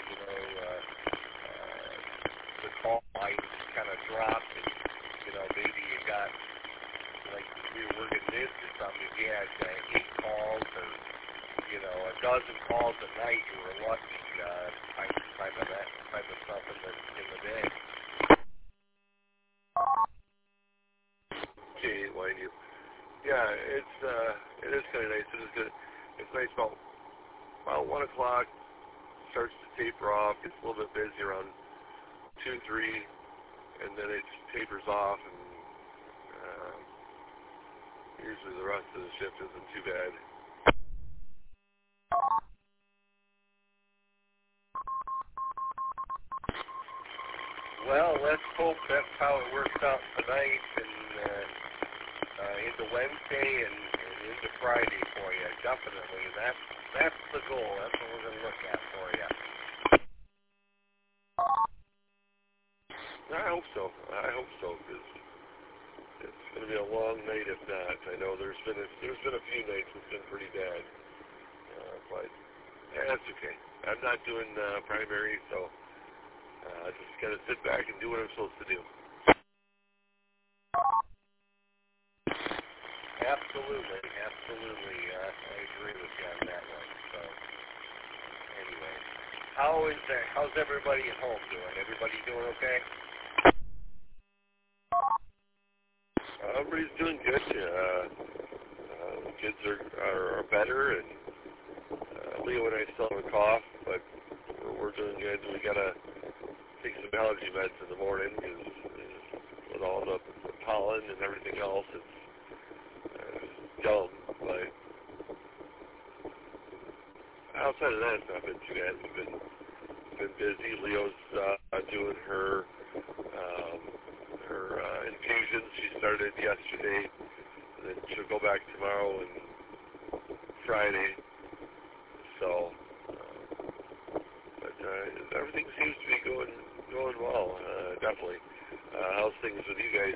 the call lights kind of dropped, and, maybe you got, like, we were working mids or something, if you had 8 calls or, a dozen calls a night, you were lucky type of stuff in the day. Okay, why do you? Yeah, it is kind of nice. It's nice about 1 o'clock, starts to taper off, gets a little bit busy around 2, 3, and then it tapers off, and usually the rest of the shift isn't too bad. Well, let's hope that's how it works out tonight and into Wednesday and into Friday for you. Definitely. That's the goal. That's what we're going to look at for you. I hope so. Because it's going to be a long night if not. I know there's been a few nights that's been pretty bad, but that's okay. I'm not doing primary, so I just got to sit back and do what I'm supposed to do. absolutely. I agree with you on that one. So, anyway, how's everybody at home doing? Everybody doing okay? Everybody's doing good. The kids are better, and Leo and I still have a cough, but we're doing good. We gotta take some allergy meds in the morning because with all the pollen and everything else, it's dumb. But outside of that, it's not been too bad. We've been busy. Leo's doing her infusions. She started yesterday, and then she'll go back tomorrow and Friday. So, but everything seems to be going well. Definitely. How's things with you guys?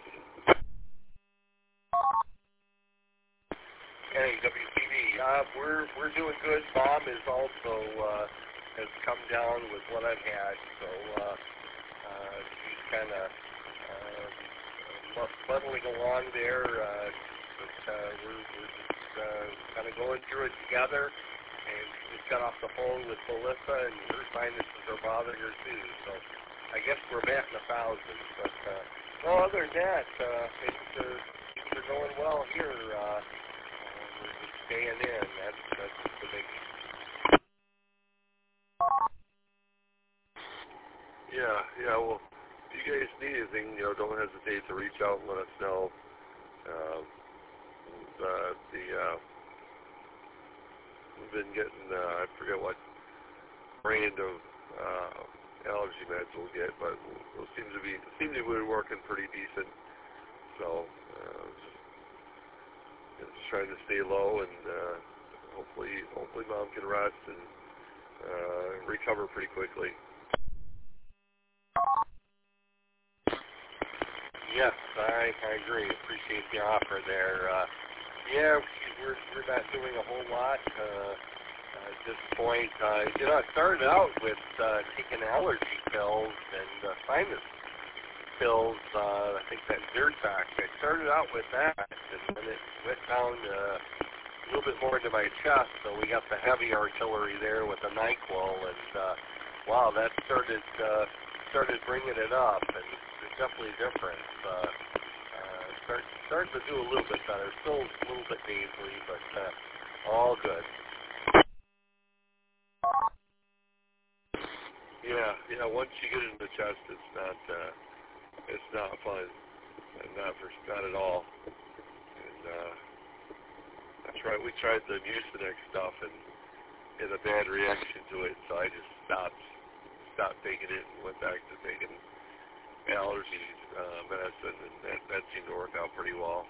Hey, WTV. We're doing good. Mom is also has come down with what I've had, so she's kind of muddling along there. But we're just kind of going through it together. And she just got off the phone with Melissa, and her sinuses are bothering her too. So I guess we're batting 1,000. But well, other than that, things are going well here. We're just staying in. That's the biggie. Yeah. Well, if you guys need anything, don't hesitate to reach out and let us know. We've been getting, I forget what brand of allergy meds we'll get, but those seem to be working pretty decent. So just trying to stay low, and hopefully Mom can rest and recover pretty quickly. Yes, I agree. Appreciate the offer there. Yeah, we're not doing a whole lot at this point. I started out with taking allergy pills and sinus pills. I think that Zyrtec. I started out with that, and then it went down a little bit more into my chest. So we got the heavy artillery there with the NyQuil, and wow, that started bringing it up, and it's definitely different. Starting to do a little bit better. Still a little bit nasally, but all good. Yeah. Once you get it in the chest, it's not fun, and not at all. And that's right. We tried the Mucinex stuff and had a bad reaction to it, so I just stopped taking it and went back to taking allergy medicine, and that seemed to work out pretty well.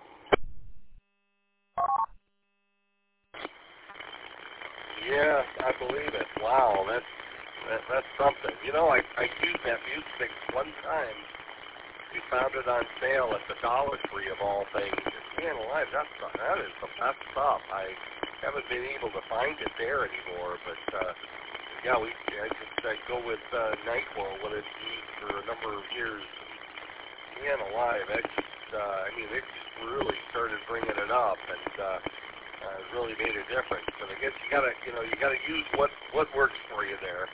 Yeah, I believe it. Wow, that's something. I used that Mucinex one time. We found it on sale at the Dollar Tree of all things. Man alive, that is the best stuff. I haven't been able to find it there anymore, but yeah, I go with NyQuil, what it's used for a number of years. Man alive, it just really started bringing it up, and really made a difference. And I guess you gotta use what works for you there.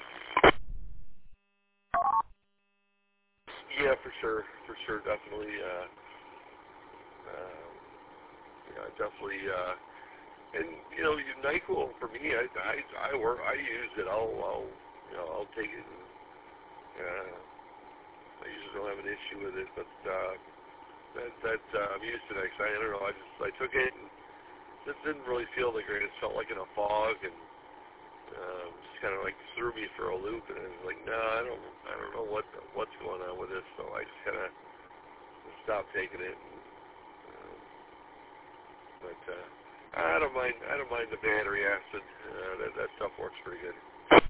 Yeah, for sure, definitely. Definitely. And NyQuil for me, I use it. I'll take it. And, I usually don't have an issue with it, but Mucinex, I don't know. I took it and just didn't really feel the greatest. Felt like in a fog, and just kind of like threw me for a loop. And I was like, no, I don't know what's going on with this. So I just kind of stopped taking it. But I don't mind the battery acid. That stuff works pretty good.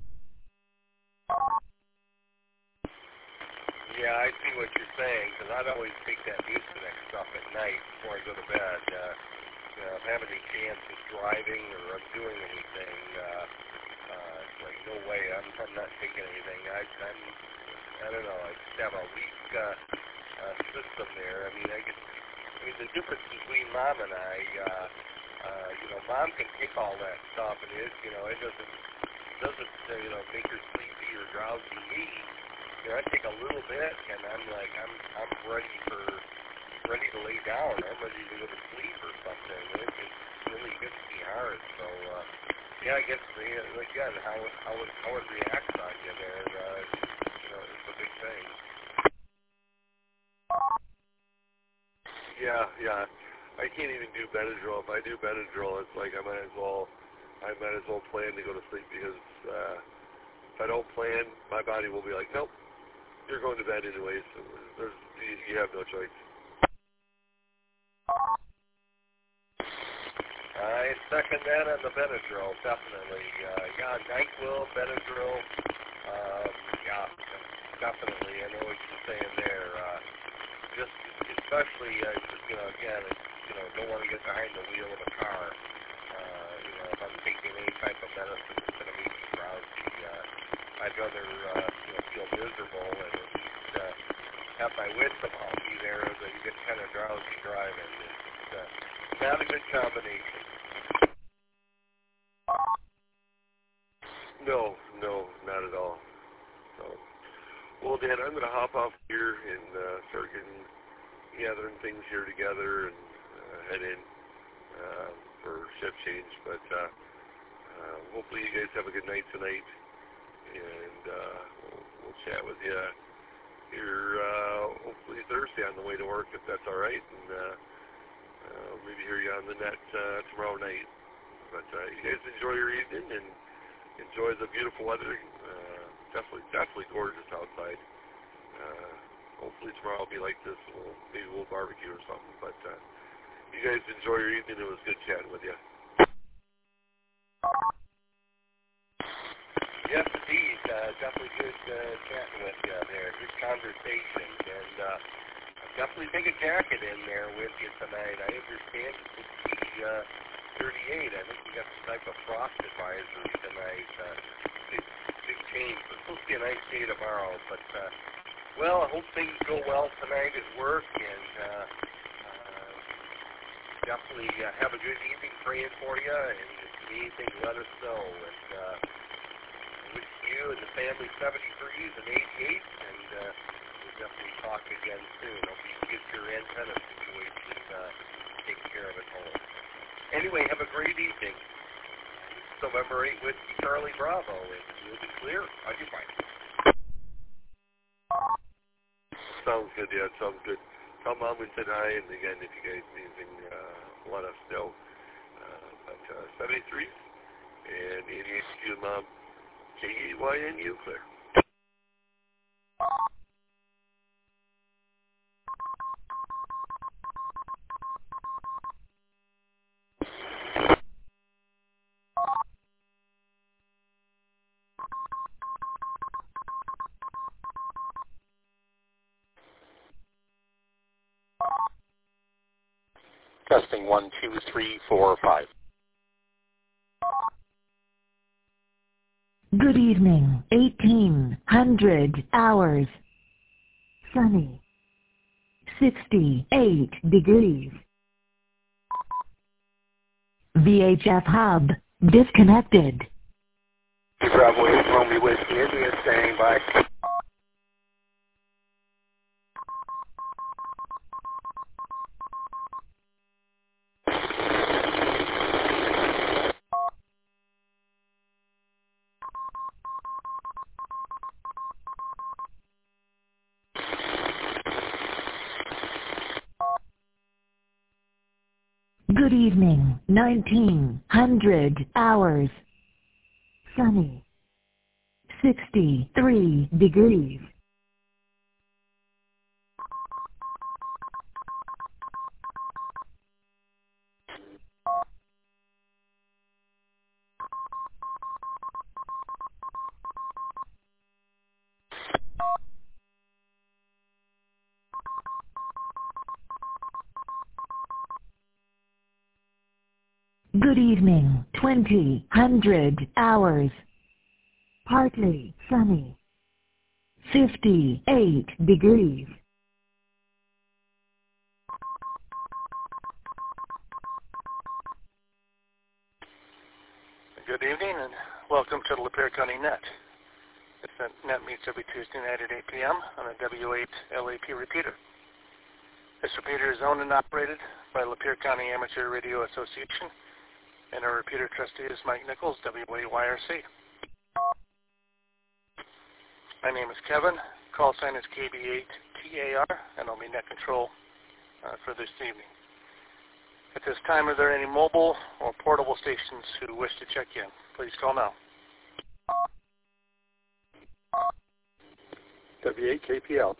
Yeah, I see what you're saying, because I'd always take that Mucinex stuff at night before I go to bed. If I have any chance of driving or I'm doing anything, it's like, no way, I'm not taking anything. I don't know, I just have a weak system there. I mean, I get mean, the difference between Mom and I, Mom can take all that stuff, and it doesn't make her sleepy or drowsy. Me, I take a little bit, and I'm ready to lay down. I'm ready to go to sleep or something. It really hits me hard. So, I guess again, how it reacts on you there, it's a big thing. Yeah. I can't even do Benadryl. If I do Benadryl, it's like I might as well plan to go to sleep, because if I don't plan, my body will be like, nope, you're going to bed anyways. So you have no choice. I second that on the Benadryl, definitely. NyQuil, Benadryl, definitely. I know what you're saying there. Just especially, again, don't want to get behind the wheel of a car. If I'm taking any type of medicine that's going to make me drowsy, I'd rather, feel miserable and at least have my wits about me there, so you get kind of drowsy driving. It's not a good combination. No, not at all. So, well, Dan, I'm going to hop off here and start gathering things here together and head in for shift change. But hopefully you guys have a good night tonight, and we'll chat with you here hopefully Thursday on the way to work, if that's all right, and maybe hear you on the net tomorrow night. But you guys enjoy your evening and enjoy the beautiful weather. Definitely gorgeous outside. Hopefully tomorrow will be like this. Maybe we'll barbecue or something. But you guys enjoy your evening. It was good chatting with you. Yes, indeed. Definitely good chatting with you there. Good conversation. And definitely take a jacket in there with you tonight. I understand it's supposed to be 38. I think we got some type of frost advisory tonight. Big change. It's supposed to be a nice day tomorrow. But, I hope things go well tonight at work. And definitely have a good evening praying for you. And if you need anything, let us know. And wish you and the family 73s and 88s. And we'll definitely talk again soon. Hope you get your antenna situation taken care of at home. Anyway, have a great evening. November 8 Whiskey Charlie Bravo, and you'll be clear on your bike. Sounds good, yeah, sounds good. Tell Mom we said hi, and again, if you guys need anything, let us know. But 73s and 88 Mom, KEYNU, clear. Testing 1, 2, 3, 4, 5. Good evening. 1800 hours. Sunny. 68 degrees. VHF hub disconnected. Bravo 8 Romeo Whiskey India staying by. Good evening. 1900 hours. Sunny. 63 degrees. Good evening. 2000 hours. Partly sunny. 58 degrees. Welcome to the Lapeer County Net. This net meets every Tuesday night at 8 p.m. on a W8 LAP repeater. This repeater is owned and operated by Lapeer County Amateur Radio Association, and our repeater trustee is Mike Nichols, WAYRC. My name is Kevin. Call sign is KB8TAR, and I'll be net control for this evening. At this time, are there any mobile or portable stations who wish to check in? Please call now. W8KPL.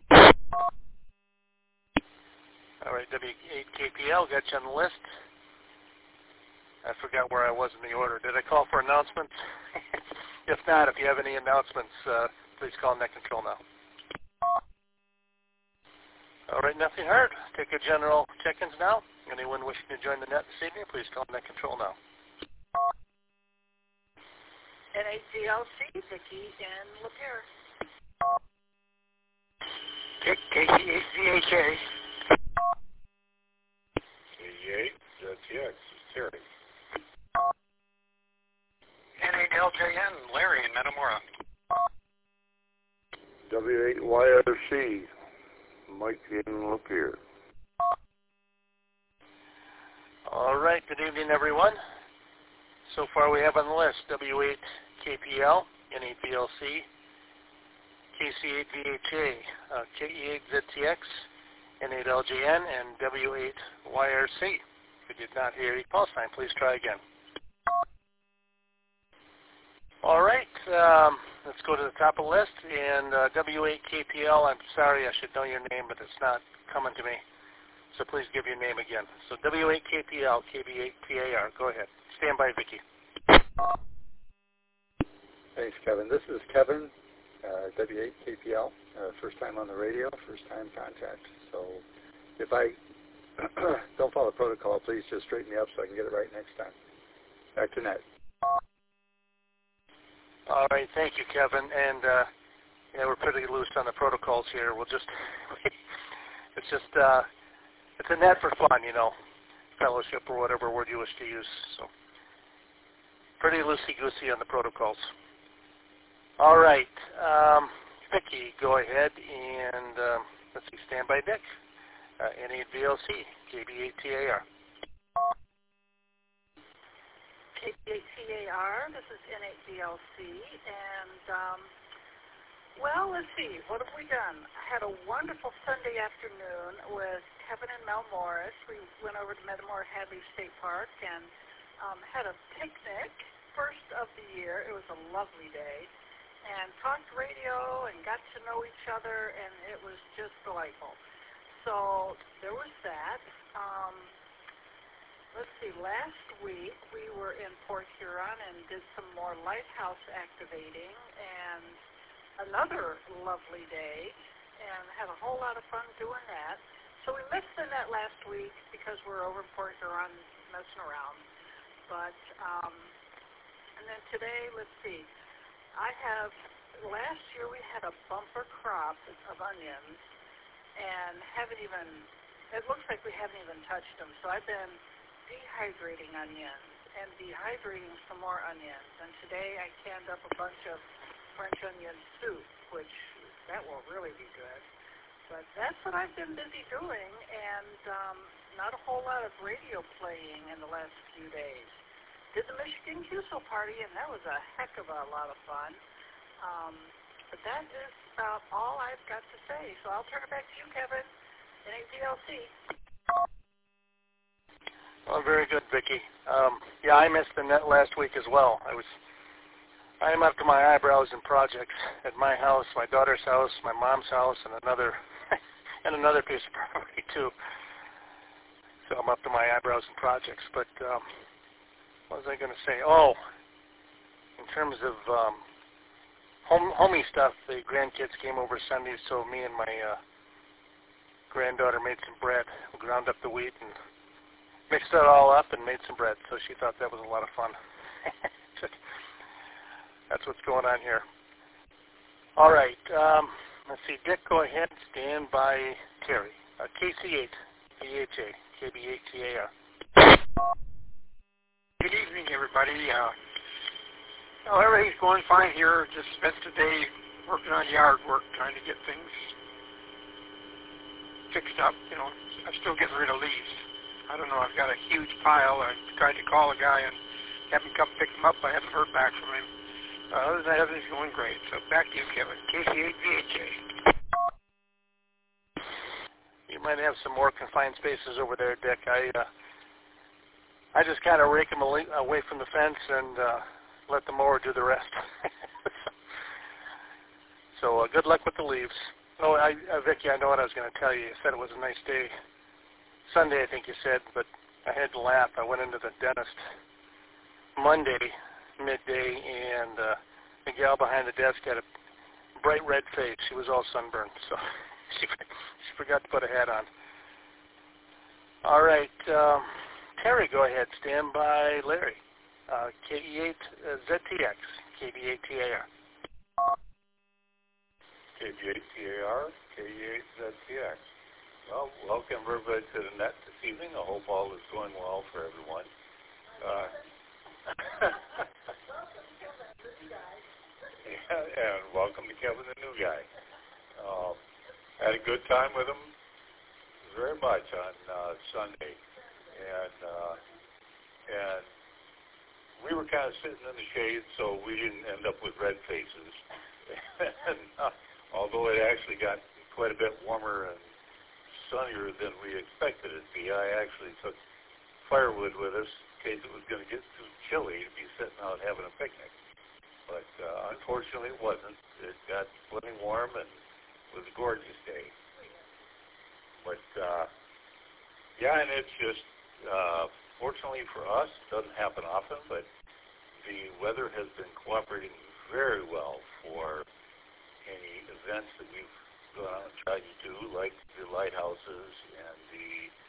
All right, W8KPL, got you on the list. I forgot where I was in the order. Did I call for announcements? If not, if you have any announcements, please call Net Control now. All right, nothing heard. Take your general check-ins now. Anyone wishing to join the net this evening, please call Net Control now. NACLC, Vicki and Lapeer. KC8VHA. KE8, ZTX, Terry. NALJN, Larry in Metamora. W8YRC, Mike in Lapeer. All right, good evening, everyone. So far we have on the list W8KPL, N8VLC, KC8VHA, KE8ZTX, N8LJN, and W8YRC. If you did not hear your call sign, please try again. All right, let's go to the top of the list. And W8KPL, I'm sorry, I should know your name, but it's not coming to me. So please give your name again. So W8KPL, KB8TAR. Go ahead. Stand by, Vicki. Thanks, Kevin. This is Kevin, W8KPL. First time on the radio, first time contact. So if I don't follow protocol, please just straighten me up so I can get it right next time. Back to net. All right, thank you, Kevin. And yeah, we're pretty loose on the protocols here. We'll just, it's a net for fun, you know, fellowship or whatever word you wish to use. So pretty loosey-goosey on the protocols. All right, Vicki, go ahead and let's see, stand by Dick, N8VLC, KB8TAR. KB8TAR, this is N8VLC, and well, let's see, what have we done? I had a wonderful Sunday afternoon with Kevin and Mel Morris. We went over to Metamora Hadley State Park and had a picnic, first of the year. It was a lovely day, and talked radio and got to know each other, and it was just delightful. So there was that. Let's see, last week we were in Port Huron and did some more lighthouse activating, and another lovely day, and had a whole lot of fun doing that. So we missed the net last week because we're over in Port Huron messing around. But, and then today, let's see, last year we had a bumper crop of onions, and it looks like we haven't even touched them. So I've been dehydrating onions and dehydrating some more onions. And today I canned up a bunch of French onion soup, which that will really be good. But that's what I've been busy doing, and not a whole lot of radio playing in the last few days. Did the Michigan QSO party, and that was a heck of a lot of fun. But that is about all I've got to say. So I'll turn it back to you, Kevin, NACLC. Well, very good, Vicki. Yeah, I missed the net last week as well. I am up to my eyebrows in projects at my house, my daughter's house, my mom's house, and another piece of property too. So I'm up to my eyebrows in projects. But what was I going to say? Oh, in terms of homey stuff, the grandkids came over Sunday, so me and my granddaughter made some bread. We ground up the wheat and mixed it all up and made some bread. So she thought that was a lot of fun. That's what's going on here. All right. Let's see. Dick, go ahead. Stand by Terry. KC8, VHA, KB8TAR. Good evening, everybody. Well, everything's going fine here. Just spent today working on yard work, trying to get things fixed up. You know, I'm still getting rid of leaves. I don't know. I've got a huge pile. I tried to call a guy and have him come pick them up. I haven't heard back from him. Other than that, everything's going great. So back to you, Kevin. KC8VHA. You might have some more confined spaces over there, Dick. I just kind of rake them away from the fence and let the mower do the rest. So good luck with the leaves. Oh, Vicki, I know what I was going to tell you. You said it was a nice day. Sunday, I think you said, but I had to laugh. I went into the dentist Monday, midday, and the gal behind the desk had a bright red face. She was all sunburned, so she forgot to put a hat on. All right, Terry, go ahead. Stand by Larry. KE8ZTX, KB8TAR. KB8TAR, KE8ZTX. Well, welcome everybody to the net this evening. I hope all is going well for everyone. And welcome to Kevin, the new guy. Had a good time with him very much on Sunday, and we were kind of sitting in the shade, so we didn't end up with red faces. And, although it actually got quite a bit warmer and sunnier than we expected it to be, I actually took firewood with us in case it was going to get too chilly to be sitting out having a picnic. But unfortunately it wasn't. It got plenty warm and it was a gorgeous day. But yeah, and it's just, fortunately for us, it doesn't happen often, but the weather has been cooperating very well for any events that we've gone out and tried to do, like the lighthouses and the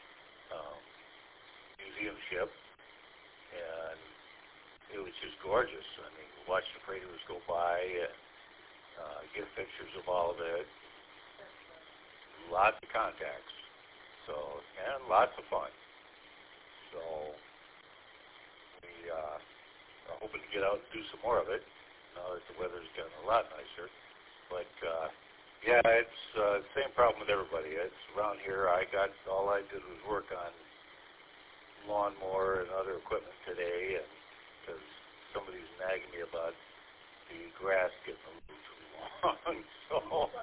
museum ship, and it was just gorgeous. I mean, watch the freighters go by and get pictures of all of it. Lots of contacts, and lots of fun. So we are hoping to get out and do some more of it now that the weather's gotten a lot nicer. But yeah, it's the same problem with everybody. It's around here. All I did was work on lawnmower and other equipment today, and because somebody's nagging me about the grass getting a little too long, so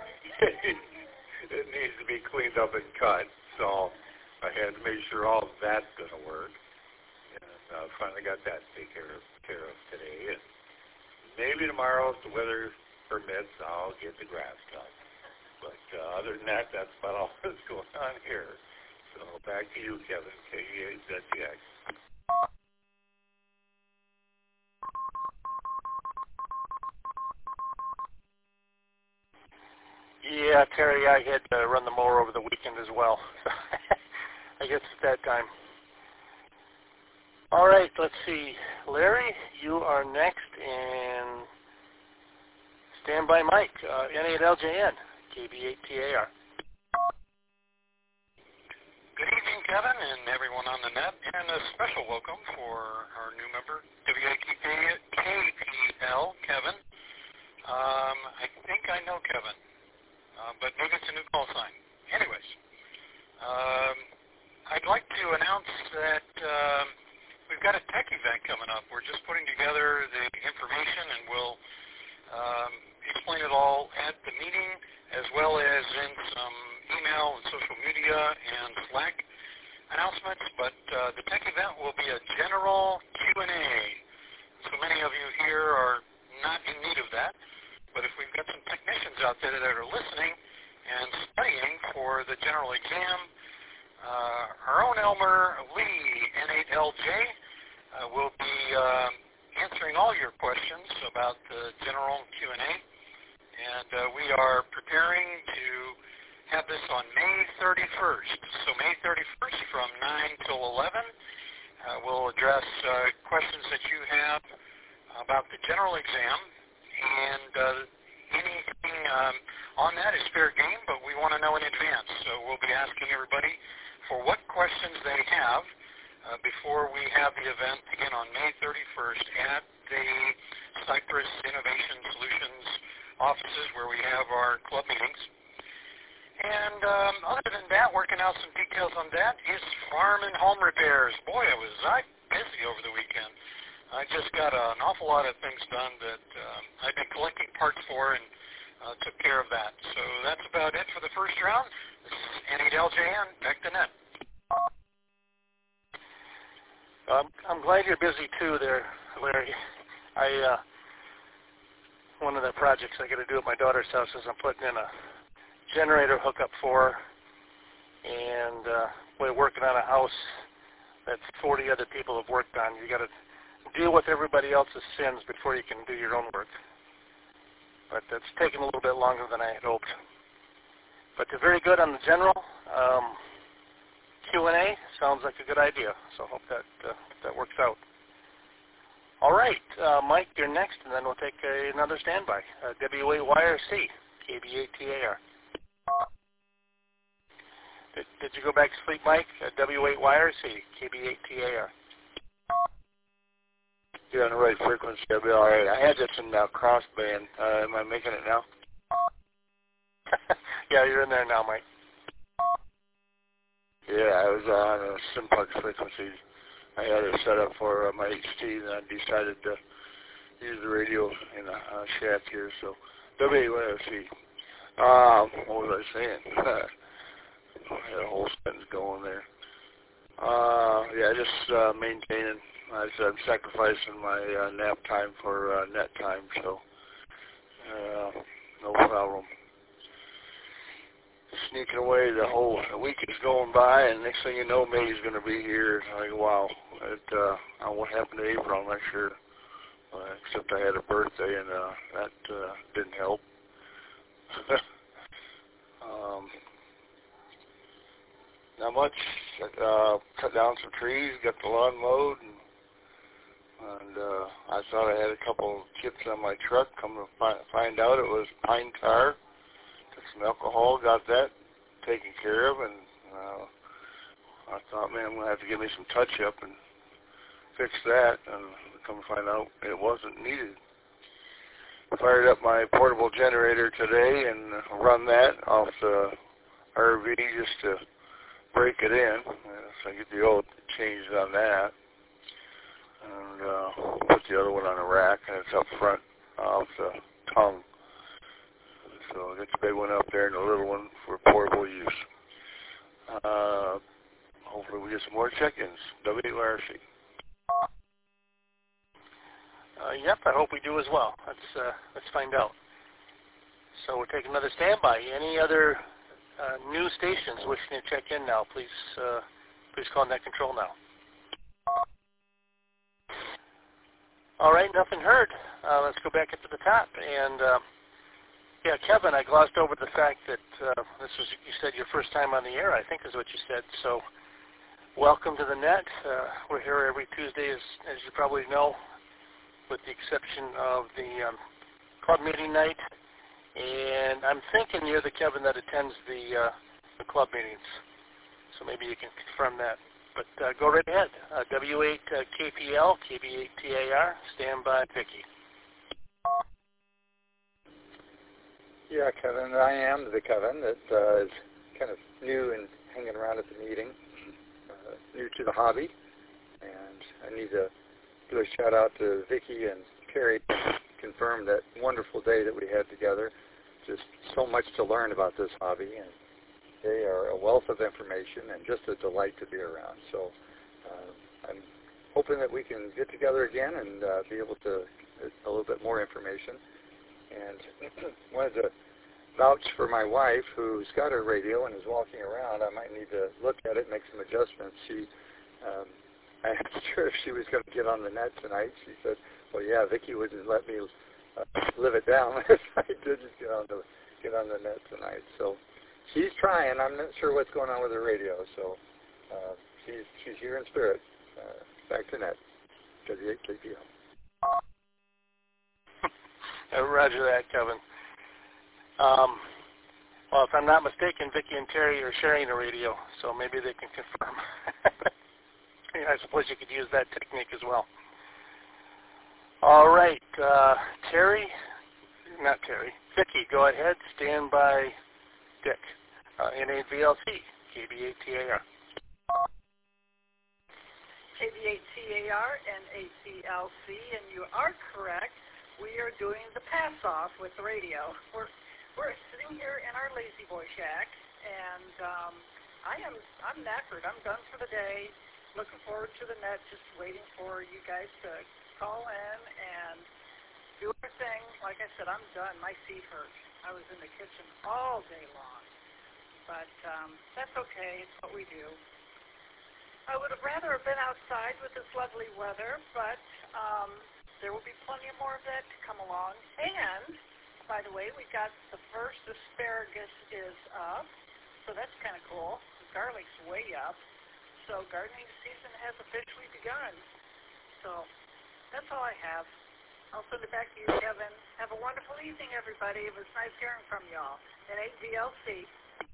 it needs to be cleaned up and cut. So I had to make sure all of that's going to work, and finally got that taken care of today. And maybe tomorrow, if the weather permits, I'll get the grass cut. But other than that, that's about all that's going on here. So back to you, Kevin, KE8ZTX. Yeah, Terry, I had to run the mower over the weekend as well. I guess it's that time. All right, let's see. Larry, you are next, and stand by Mike, N8LJN, KB8TAR. Good evening, Kevin, and everyone on the net, and a special welcome for our new member, WAKPL, Kevin. I think I know Kevin, but maybe it's a new call sign. Anyways, I'd like to announce that we've got a tech event coming up. We're just putting together the information, and we'll explain it all at the meeting, as well as in some email and social media and Slack announcements. But the tech event will be a general Q&A. So many of you here are not in need of that. But if we've got some technicians out there that are listening and studying for the general exam, our own Elmer Lee, N8LJ, will be answering all your questions about the general Q&A. And we are preparing to have this on May 31st. So May 31st from 9 till 11, we'll address questions that you have about the general exam. And anything on that is fair game, but we want to know in advance. So we'll be asking everybody for what questions they have before we have the event again on May 31st at the Cypress Innovation Solutions offices where we have our club meetings. And other than that, working out some details on that is farm and home repairs. Boy, was I busy over the weekend. I just got an awful lot of things done that I've been collecting parts for and took care of that. So that's about it for the first round. This is Andy Deljan, back to net. I'm glad you're busy too there, Larry. One of the projects I got to do at my daughter's house is I'm putting in a generator hookup for her, and we're working on a house that 40 other people have worked on. You got to deal with everybody else's sins before you can do your own work. But that's taken a little bit longer than I had hoped. But they're very good on the general. Q&A sounds like a good idea, so I hope that works out. All right, Mike, you're next, and then we'll take another standby. W8YRC, KB8TAR. Did you go back to sleep, Mike? W8YRC, KB8TAR. You're on the right frequency. I'll be all right. I had this in crossband. Am I making it now? Yeah, you're in there now, Mike. Yeah, I was on a simplex frequency. I had it set up for my HT, and I decided to use the radio in a shack here. So, W8YRC. What was I saying? I had a whole sentence going there. Yeah, just maintaining. I said I'm sacrificing my nap time for net time, so no problem. Sneaking away, the whole week is going by, and next thing you know, May's going to be here. Like, wow, what happened to April? I'm not sure. Except I had a birthday, and that didn't help. Not much. Cut down some trees, got the lawn mowed, and I thought I had a couple chips on my truck. Come to find out it was pine tar. Took some alcohol, got that taken care of, and I thought, man, I'm going to have to give me some touch-up and fix that, and come to find out it wasn't needed. Fired up my portable generator today and run that off the RV just to break it in, so I get the oil changed on that, and put the other one on a rack, and it's up front off the tongue. So I got the big one up there and the little one for portable use. Hopefully we get some more check-ins. W8YRC. Yep, I hope we do as well. Let's find out. So we'll take another standby. Any other new stations wishing to check in now? Please call net control now. All right, nothing heard. Let's go back up to the top. And yeah, Kevin, I glossed over the fact that this was, you said, your first time on the air, I think is what you said. So welcome to the net. We're here every Tuesday, as you probably know, with the exception of the club meeting night. And I'm thinking you're the Kevin that attends the club meetings. So maybe you can confirm that. But go right ahead. W8KPL, KB8TAR, stand by, Vicky. Yeah, Kevin, I am the Kevin that is kind of new and hanging around at the meeting, new to the hobby, and I need to do a shout out to Vicki and Carrie to confirm that wonderful day that we had together. Just so much to learn about this hobby, and they are a wealth of information and just a delight to be around. So I'm hoping that we can get together again and be able to get a little bit more information. And wanted to vouch for my wife, who's got her radio and is walking around. I might need to look at it, make some adjustments. I asked her if she was going to get on the net tonight. She said, well, yeah, Vicki wouldn't let me live it down if I did just get on the net tonight. So she's trying. I'm not sure what's going on with her radio. So she's here in spirit. Back to net. W8KPL. Roger that, Kevin. Well, if I'm not mistaken, Vicki and Terry are sharing a radio, so maybe they can confirm. I suppose you could use that technique as well. All right, Vicki, go ahead. Stand by Dick. NAVLC, KB8TAR. KB8TAR and ACLC, and you are correct. We are doing the pass-off with the radio. We're sitting here in our Lazy Boy Shack, and I'm knackered. I'm done for the day. Looking forward to the net, just waiting for you guys to call in and do our thing. Like I said, I'm done. My feet hurt. I was in the kitchen all day long. But that's okay. It's what we do. I would have rather have been outside with this lovely weather, but there will be plenty more of that to come along. And, by the way, we got the first asparagus is up, so that's kind of cool. The garlic's way up. So gardening season has officially begun. So that's all I have. I'll send it back to you, Kevin. Have a wonderful evening, everybody. It was nice hearing from y'all. And ADLC.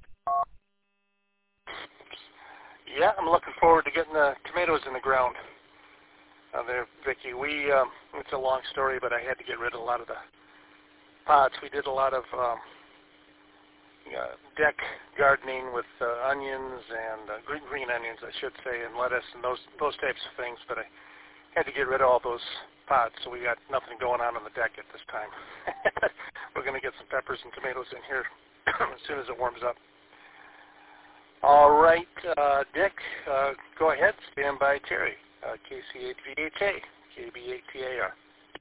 Yeah, I'm looking forward to getting the tomatoes in the ground. There, Vicki. It's a long story, but I had to get rid of a lot of the pots. We did a lot of deck gardening with onions and green onions, I should say, and lettuce and those types of things. But I had to get rid of all those pots, so we got nothing going on the deck at this time. We're going to get some peppers and tomatoes in here as soon as it warms up. All right, Dick, go ahead. Stand by Terry, KC8VHA, KB8TAR.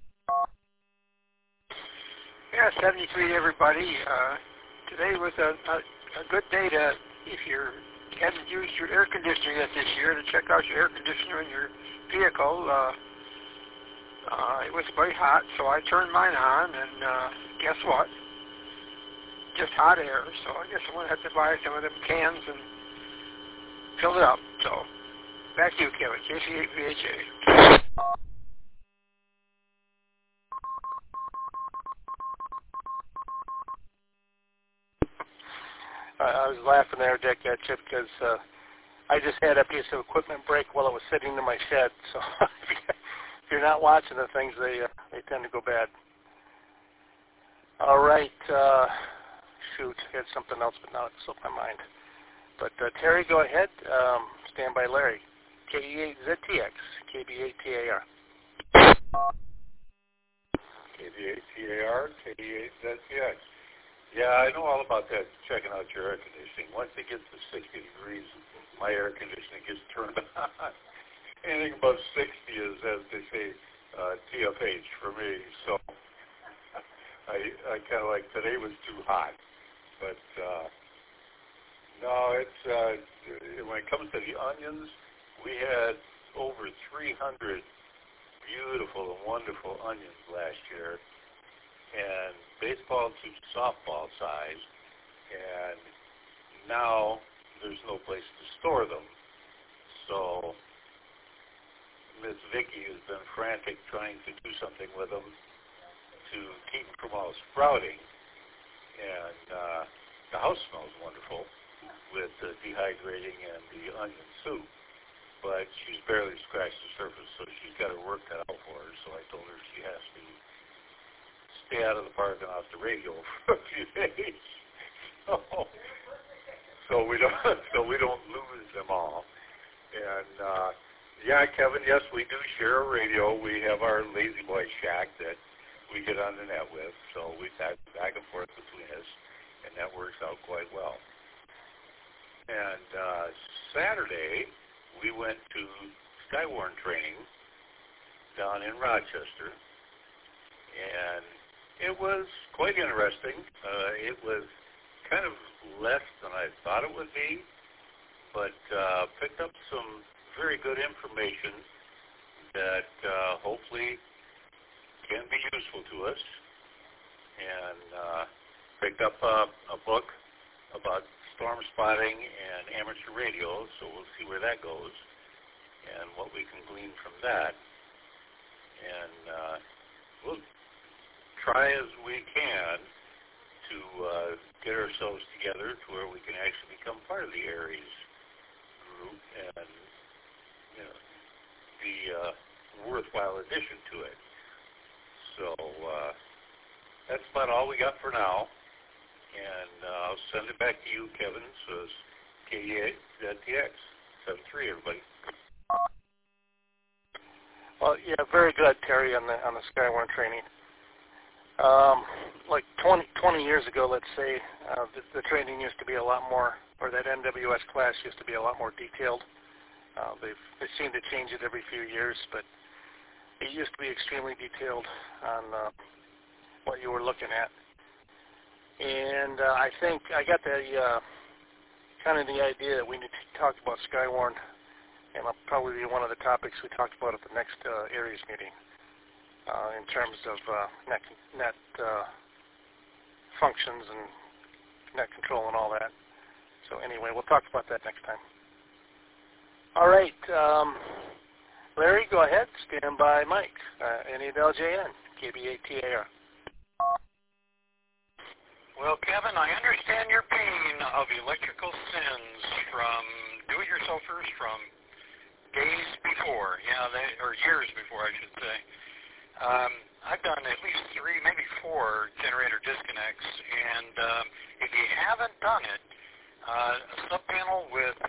Yeah, 73, everybody. Today was a good day to, if you haven't used your air conditioner yet this year, to check out your air conditioner in your vehicle. It was very hot, so I turned mine on, and guess what? Just hot air. So I guess I'm going to have to buy some of them cans and fill it up. So back to you, Kevin, KC8VHA. I was laughing there, Dick, at you because I just had a piece of equipment break while it was sitting in my shed. So if you're not watching the things, they tend to go bad. All right. Shoot, I had something else, but now it slipped my mind. But Terry, go ahead. Stand by Larry. KE8ZTX, KB8TAR. KB8TAR, KE8ZTX. Yeah, I know all about that, checking out your air conditioning. Once it gets to 60 degrees, my air conditioning gets turned on. Anything above 60 is, as they say, TFH for me. So I kind of like, today was too hot. But no, it's when it comes to the onions, we had over 300 beautiful and wonderful onions last year. And baseball to softball size, and now there's no place to store them. So Miss Vicki has been frantic trying to do something with them to keep them from all sprouting. And the house smells wonderful with the dehydrating and the onion soup, but she's barely scratched the surface, so she's got her work cut out for her. So I told her she has to stay out of the park and off the radio for a few days, so we don't lose them all. And yeah, Kevin, yes, we do share a radio. We have our Lazy Boy Shack that we get on the net with, so we back and forth between us, and that works out quite well. And Saturday we went to Skywarn training down in Rochester, and it was quite interesting. It was kind of less than I thought it would be, but picked up some very good information that hopefully can be useful to us. And picked up a book about storm spotting and amateur radio, so we'll see where that goes and what we can glean from that. And we'll try as we can to get ourselves together to where we can actually become part of the Aries group and be a worthwhile addition to it. So that's about all we got for now. And I'll send it back to you, Kevin. So it's KEA.TX 73, everybody. Well, yeah, very good, Terry, on the Skywarn training. Like 20 years ago, let's say, the training used to be a lot more, or that NWS class used to be a lot more detailed. They seem to change it every few years, but it used to be extremely detailed on what you were looking at. And I think I got the kind of the idea that we need to talk about Skywarn, and it'll probably be one of the topics we talked about at the next Aries meeting in terms of net functions and net control and all that. So anyway, we'll talk about that next time. All right, Larry, go ahead. Stand by, Mike. NELJN, KB8TAR. Well, Kevin, I understand your pain of electrical sins from do-it-yourselfers from days before, or years before, I should say. I've done at least 3, maybe 4 generator disconnects, and if you haven't done it, a sub-panel with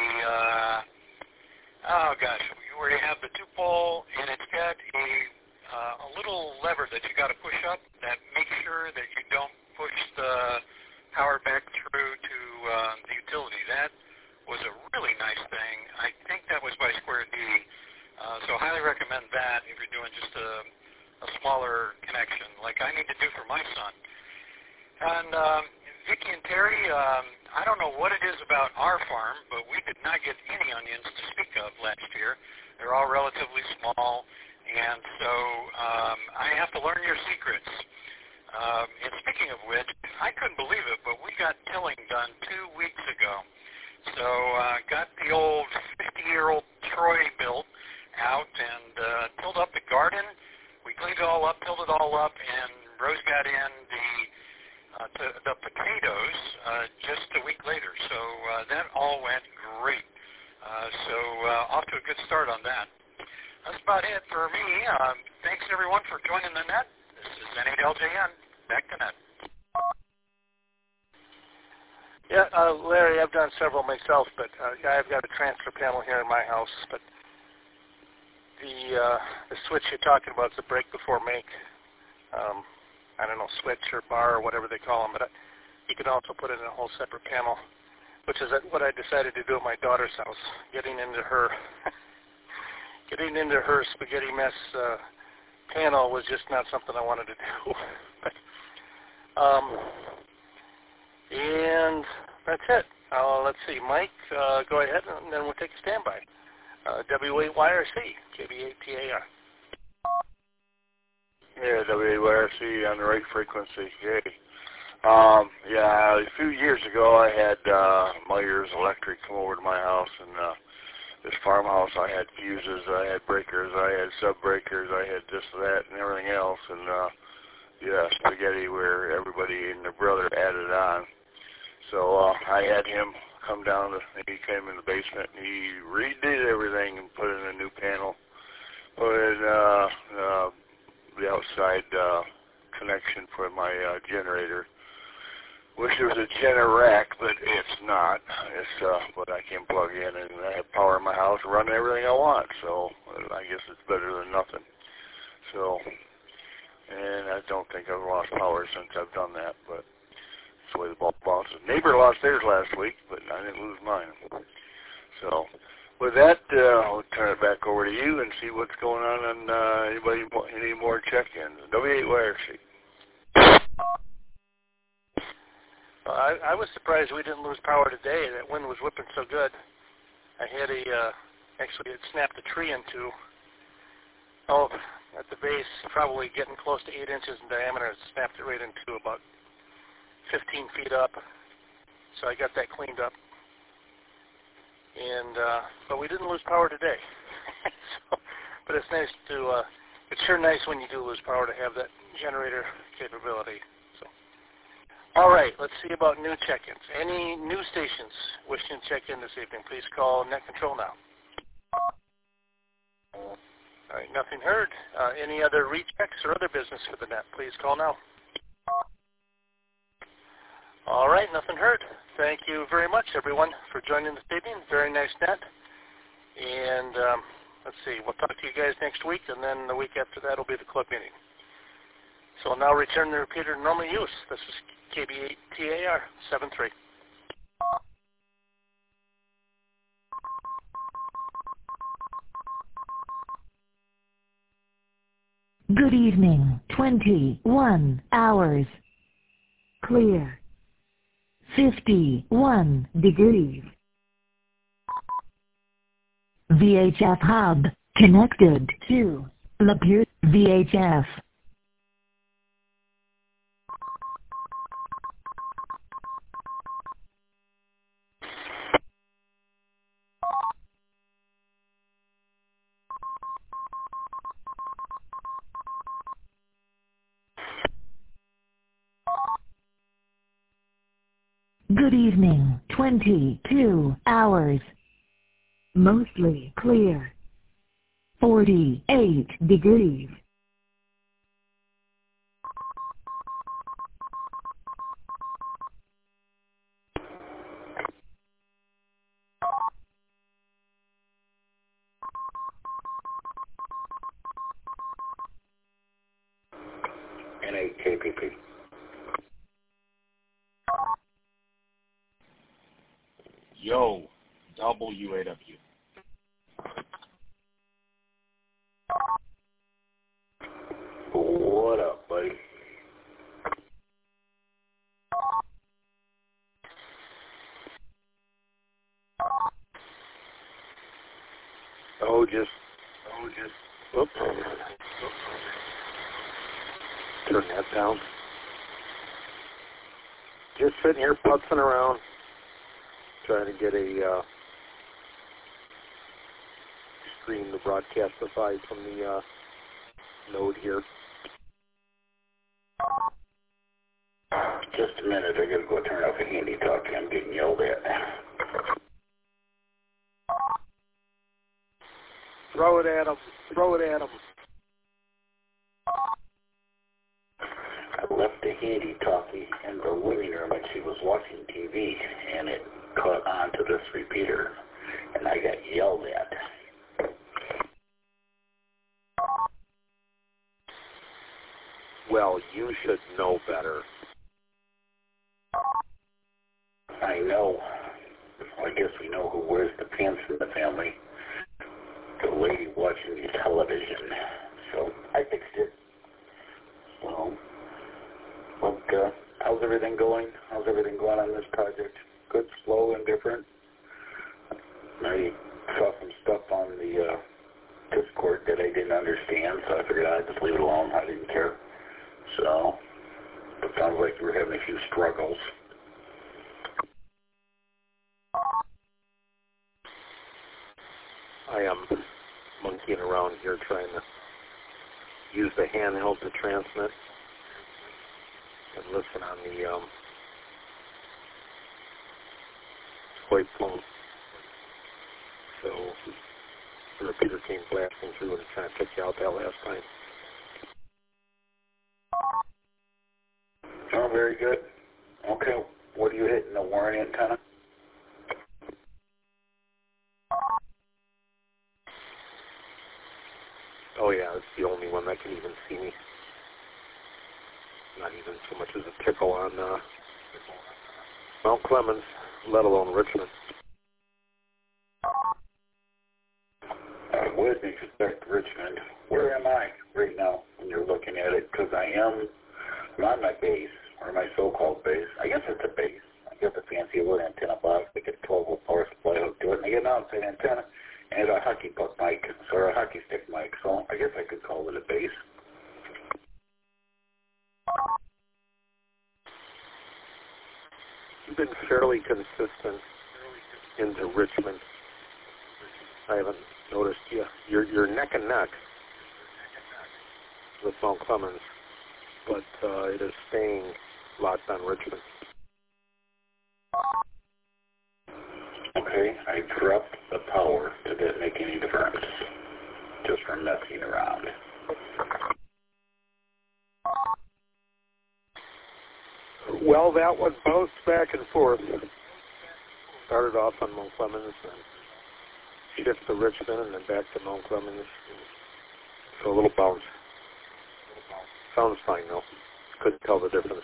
where you have the 2-pole, and it's got a little lever that you got to push up that makes sure that you don't push the power back through to the utility. That was a really nice thing. I think that was by Square D. So I highly recommend that if you're doing just a smaller connection like I need to do for my son. And Vicki and Terry, I don't know what it is about our farm, but we did not get any onions to speak of last year. They're all relatively small, and so I have to learn your secrets. And speaking of which, I couldn't believe it, but we got tilling done 2 weeks ago. So got the old 50-year-old Troy built out and tilled up the garden. We cleaned it all up, tilled it all up, and Rose got in the potatoes just a week later. So that all went great. So off to a good start on that. That's about it for me. Thanks, everyone, for joining the net. This is NELJN. Back to net. Yeah, Larry, I've done several myself, but I've got a transfer panel here in my house. But the switch you're talking about is a break before make. I don't know, switch or bar or whatever they call them. But you can also put it in a whole separate panel, which is what I decided to do at my daughter's house. Getting into her spaghetti mess panel was just not something I wanted to do. But, and that's it. Let's see, Mike, go ahead, and then we'll take a standby. W8YRC, KB8TAR. Yeah, W8YRC on the right frequency. Yay. A few years ago I had Myers Electric come over to my house, and this farmhouse, I had fuses, I had breakers, I had sub-breakers, I had this, that, and everything else, and spaghetti where everybody and their brother added on. So I had him come down, he came in the basement, and he redid everything and put in a new panel, put in the outside connection for my generator. Wish there was a Generac, but it's not. It's what I can plug in, and I have power in my house, run everything I want. So I guess it's better than nothing. So, and I don't think I've lost power since I've done that, but that's the way the ball bounces. Neighbor lost theirs last week, but I didn't lose mine. So, with that, I'll turn it back over to you and see what's going on any more check-ins. W8YRC. I was surprised we didn't lose power today. That wind was whipping so good. I had actually it snapped a tree in two. At the base, probably getting close to 8 inches in diameter. It snapped it right in two, about 15 feet up. So I got that cleaned up. And but we didn't lose power today. But it's nice to. It's sure nice when you do lose power to have that generator capability. All right, let's see about new check-ins. Any new stations wishing to check in this evening, please call Net Control now. All right, nothing heard. Any other rechecks or other business for the net? Please call now. All right, nothing heard. Thank you very much, everyone, for joining this evening. Very nice net. And let's see, we'll talk to you guys next week, and then the week after that will be the club meeting. So I'll now return the repeater to normal use. This is KB8TAR 73. Good evening, 21 hours. Clear. 51 degrees. VHF hub connected to Lapeer VHF. Good evening, 22 hours. Mostly clear. 48 degrees. NAKPP. Yo, WAW. What up, buddy? Oops. Turn that down. Just sitting here putzing around, trying to get a stream the broadcast aside from the node here. Just a minute, I gotta go turn off the handy talk. I'm getting yelled at. Throw it at him. Throw it at him. I left the handy talkie in the living room when she was watching TV, and it caught on to this repeater, and I got yelled at. Well, you should know better. I know. Well, I guess we know who wears the pants in the family. The lady watching the television. So I fixed it. So, but how's everything going? How's everything going on this project? Good, slow, and different? I saw some stuff on the Discord that I didn't understand, so I figured I'd just leave it alone. I didn't care. So, it sounds like you were having a few struggles. I am monkeying around here trying to use the handheld to transmit and listen on the VoIP phone. So the repeater came blasting through and trying to pick you out that last time. Oh, very good. Okay, what are you hitting, the Warren antenna? Oh yeah, it's the only one that can even see me. Not even so much as a tickle on Mount Clemens, let alone Richmond. I would expect Richmond. Where am I right now when you're looking at it? Because I'm on my base, or my so-called base. I guess it's a base. I got the fancy little antenna box. I get a 12-volt power supply hooked to it, and I get an outside antenna and a hockey puck mic, or a hockey stick mic. So I guess I could call it a base. You've been fairly consistent into Richmond. I haven't noticed you. You're neck and neck with Mount Clemens, but it is staying locked on Richmond. Okay, I dropped the power. Did that make any difference? just from messing around. Well, that one bounced back and forth. Started off on Mount Clemens and shift to Richmond and then back to Mount Clemens. So a little bounce. Sounds fine though. Couldn't tell the difference.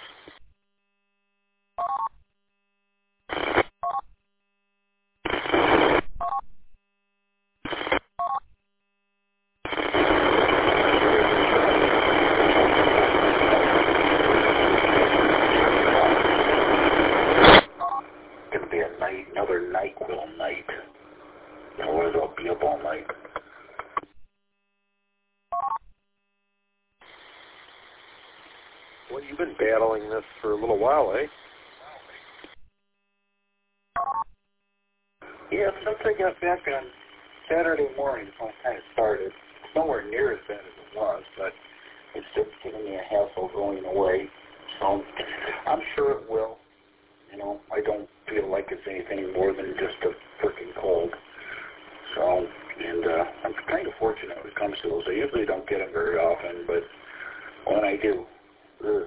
Another NyQuil night. Or they'll be up all night. Well, you've been battling this for a little while, eh? Yeah, since I got back on Saturday morning, when I kind of started. It's nowhere near as bad as it was, but it's just giving me a hassle going away. So I'm sure it will. You know, I don't feel like it's anything more than just a freaking cold. So, and I'm kind of fortunate when it comes to those. I usually don't get them very often, but when I do, ugh.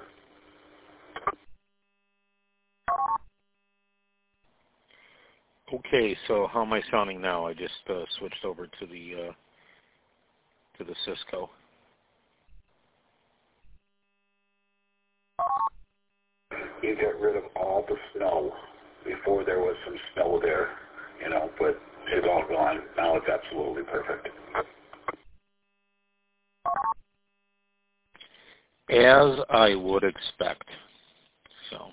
Okay, so how am I sounding now? I just switched over to the Cisco. You get rid of all the snow. Before there was some snow there, you know, but it's all gone. Now it's absolutely perfect. As I would expect. So,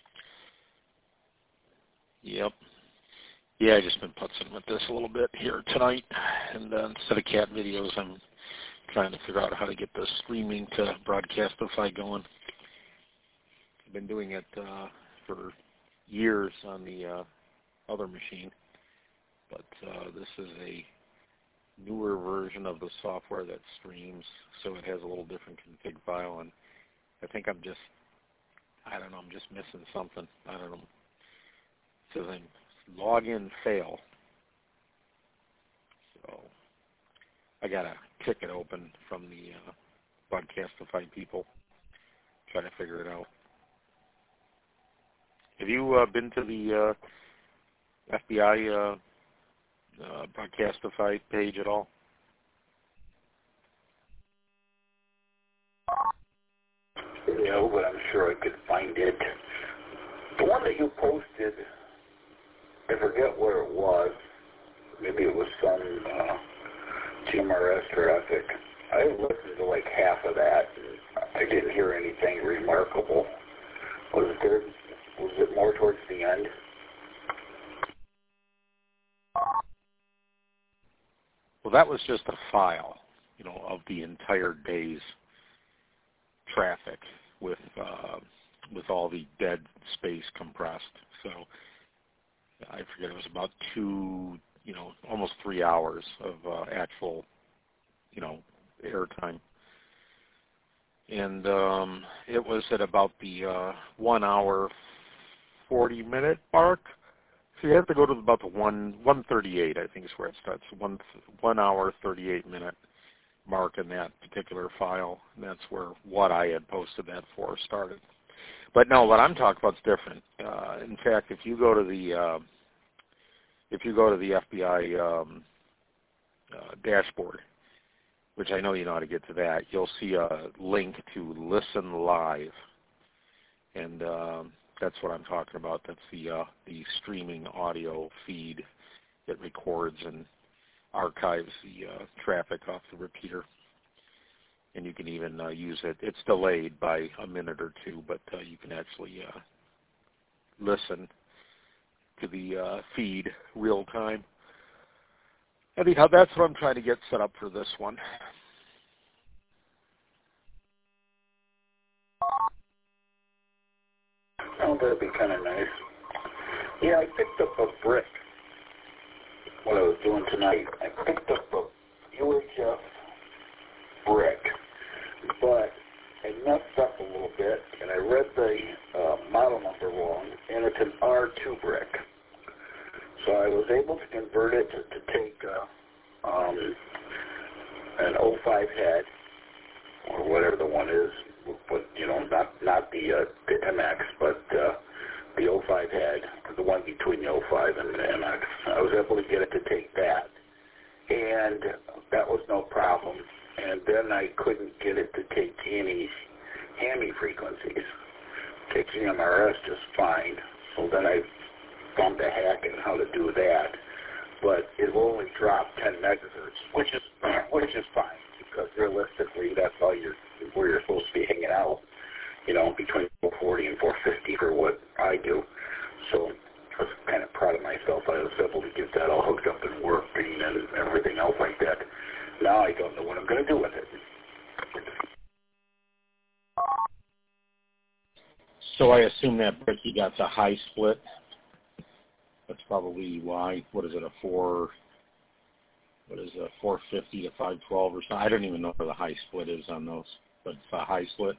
yep. Yeah, I just been putzing with this a little bit here tonight, and instead of cat videos, I'm trying to figure out how to get the streaming to Broadcastify going. I've been doing it for years on the other machine, but this is a newer version of the software that streams, so it has a little different config file, and I think I'm just missing something. I don't know. It says login fail. So I got a ticket open from the Broadcastify people, trying to figure it out. Have you been to the FBI Broadcastify page at all? No, but I'm sure I could find it. The one that you posted, I forget where it was. Maybe it was some TMRS traffic. I listened to like half of that, and I didn't hear anything remarkable. Was it more towards the end? Well, that was just a file, you know, of the entire day's traffic with all the dead space compressed. So I forget, it was about almost 3 hours of actual, airtime. And it was at about the 1 hour 40-minute mark. So you have to go to about the 1:38, I think is where it starts. 1 hour 38-minute mark in that particular file. And that's where what I had posted that for started. But no, what I'm talking about is different. In fact, if you go to the FBI dashboard, which I know you know how to get to that, you'll see a link to Listen Live, and that's what I'm talking about. That's the streaming audio feed that records and archives the traffic off the repeater, and you can even use it. It's delayed by a minute or two, but you can actually listen to the feed real time. Anyhow, that's what I'm trying to get set up for this one. Oh, that'd be kind of nice. Yeah, I picked up a brick. What I was doing tonight, I picked up a UHF brick, but I messed up a little bit, and I read the model number wrong, and it's an R2 brick. So I was able to convert it to take an 05 head, or whatever the one is, but not the MX, but the 05 head, the one between the 05 and the MX. I was able to get it to take that, and that was no problem. And then I couldn't get it to take any hammy frequencies. Take GMRS just fine. So then I found a hack in how to do that. But it will only drop 10 megahertz, which is fine, because realistically that's all where you're supposed to be hanging out, between 440 and 450 for what I do. So I was kind of proud of myself. I was able to get that all hooked up and working and everything else like that. Now I don't know what I'm going to do with it. So I assume that Bricky got the high split. That's probably why. What is it, a 450 to 512 or something? I don't even know where the high split is on those, but it's a high split.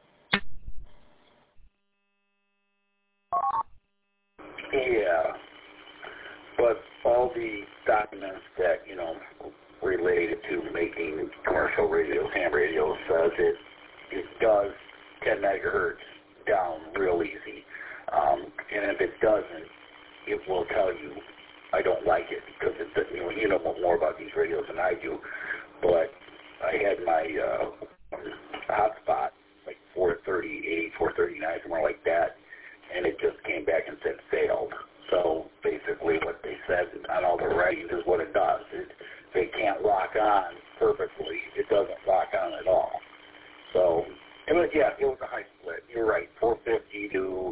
Yeah, but all the documents that, related to making commercial radios, ham radios, says it does 10 megahertz down real easy. And if it doesn't, it will tell you I don't like it, because you know more about these radios than I do. But I had my hotspot, like 438, 439, somewhere like that, and it just came back and said failed. So basically what they said on all the writings is what it does. They can't lock on perfectly. It doesn't lock on at all. So, it was a high split. You're right, 450 to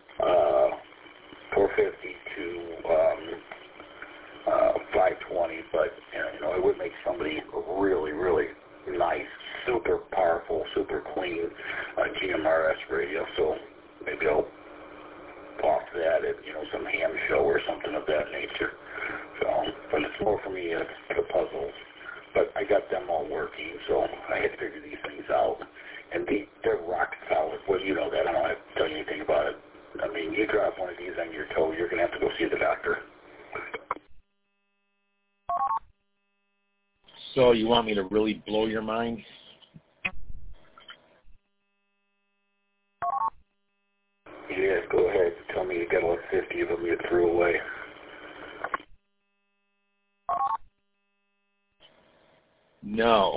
520, but it would make somebody a really, really nice, super powerful, super clean GMRS radio. So maybe I'll off that at some ham show or something of that nature. So, but it's more for me the puzzles. But I got them all working, so I had to figure these things out. And they're rock solid. Well, you know that. I don't have to tell you anything about it. I mean, you drop one of these on your toe, you're going to have to go see the doctor. So you want me to really blow your mind? Yeah, go ahead. Tell me you got like 50 of them you threw away. No.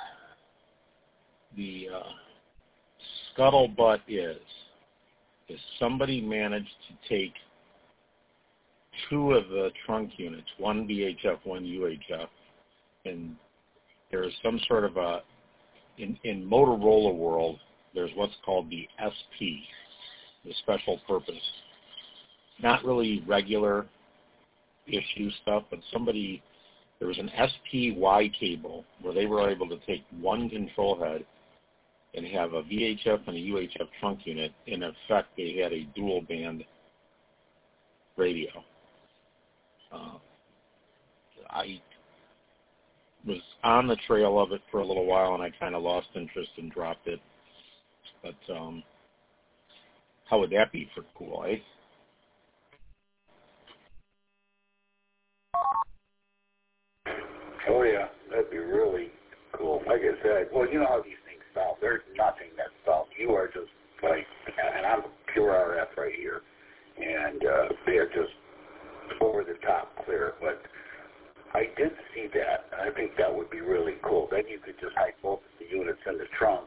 The scuttlebutt is somebody managed to take two of the trunk units, one VHF, one UHF, and there is some sort of in Motorola world, there's what's called the SP, the special purpose. Not really regular issue stuff, but there was an SPY cable where they were able to take one control head and have a VHF and a UHF trunk unit. In effect, they had a dual band radio. I was on the trail of it for a little while, and I kind of lost interest and dropped it. But how would that be for cool, eh? Oh, yeah, that'd be really cool. Like I said, well, you know how these things sound. There's nothing that sounds. You are just like, and I'm pure RF right here, and they're just over the top clear. But I did see that. I think that would be really cool. Then you could just hide both of the units in the trunk.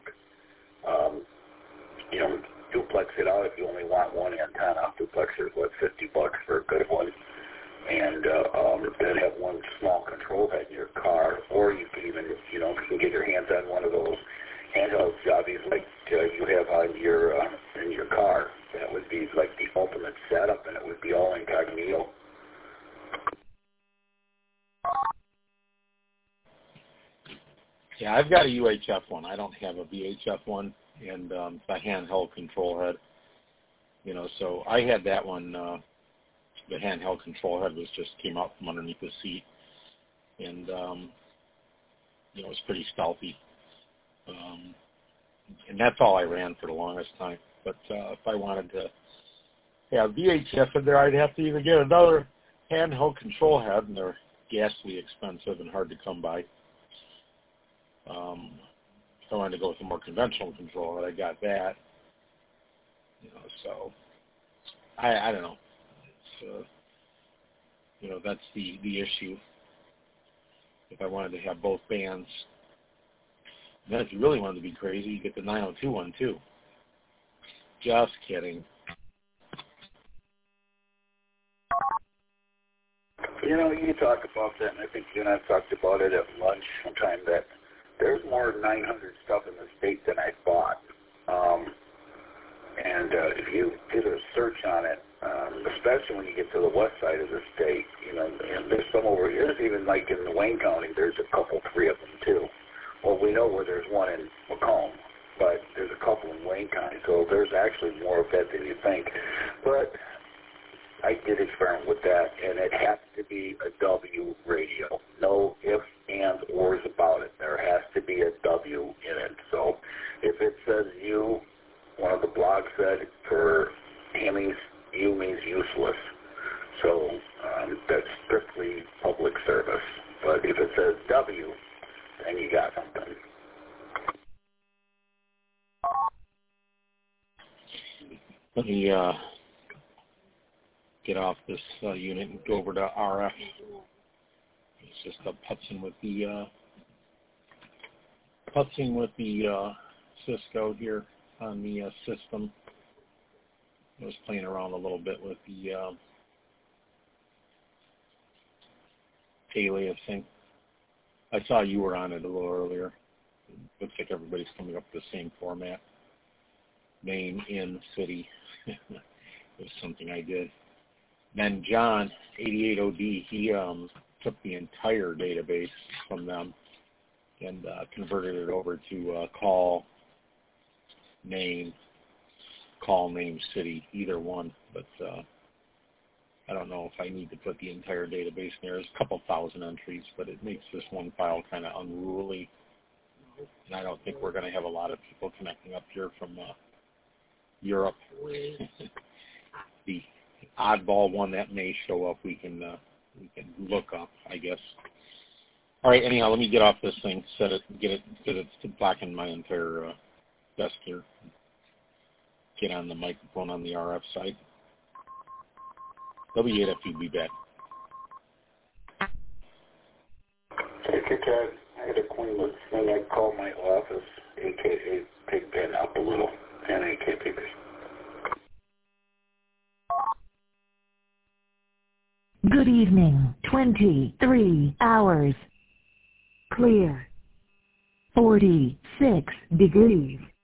Duplex it out if you only want one antenna. Duplexer's $50 for a good one. And then have one small control head in your car, or you can even, if you can get your hands on one of those handheld jobbies like you have on your in your car. That would be like the ultimate setup, and it would be all incognito. Yeah, I've got a UHF one. I don't have a VHF one, and it's a handheld control head. So I had that one. The handheld control head came out from underneath the seat, and it was pretty stealthy. And that's all I ran for the longest time. But if I wanted to have VHF in there, I'd have to either get another handheld control head, and they're ghastly expensive and hard to come by, If I wanted to go with a more conventional controller, I got that. So I don't know. It's, that's the issue. If I wanted to have both bands, and then if you really wanted to be crazy, you get the 902 one too. Just kidding. You talk about that, and I think you and I talked about it at lunch sometime, that there's more 900 stuff in the state than I thought. And if you did a search on it, especially when you get to the west side of the state, and there's some over here, there's even like in Wayne County, there's a couple, 3 of them too. Well, we know where there's one in Macomb, but there's a couple in Wayne County, so there's actually more of that than you think. But I did experiment with that, and it has to be a W radio. No ifs, ands, ors about it. There has to be a W in it. So if it says U, one of the blogs said for Hemis, U means useless. So that's strictly public service. But if it says W, then you got something. Let me get off this unit and go over to RF. It's just putzing with the Cisco here on the system. I was playing around a little bit with the aliasing. I saw you were on it a little earlier. Looks like everybody's coming up with the same format. Name, in, city. It was something I did. Then John, 88OD, he took the entire database from them and converted it over to call, name, city, either one. But I don't know if I need to put the entire database in there. There's a couple thousand entries, but it makes this one file kind of unruly. And I don't think we're going to have a lot of people connecting up here from Europe. The oddball one that may show up, we can look up, I guess. All right. Anyhow, let me get off this thing, get it to blacking my entire desk here. Get on the microphone on the RF side. W8FU, be back. Take your time. I had to clean this thing. I called my office, a.k.a. Pigpen, up a little, and a.k.a. Pigpen. Good evening. 23 hours. Clear. 46 degrees.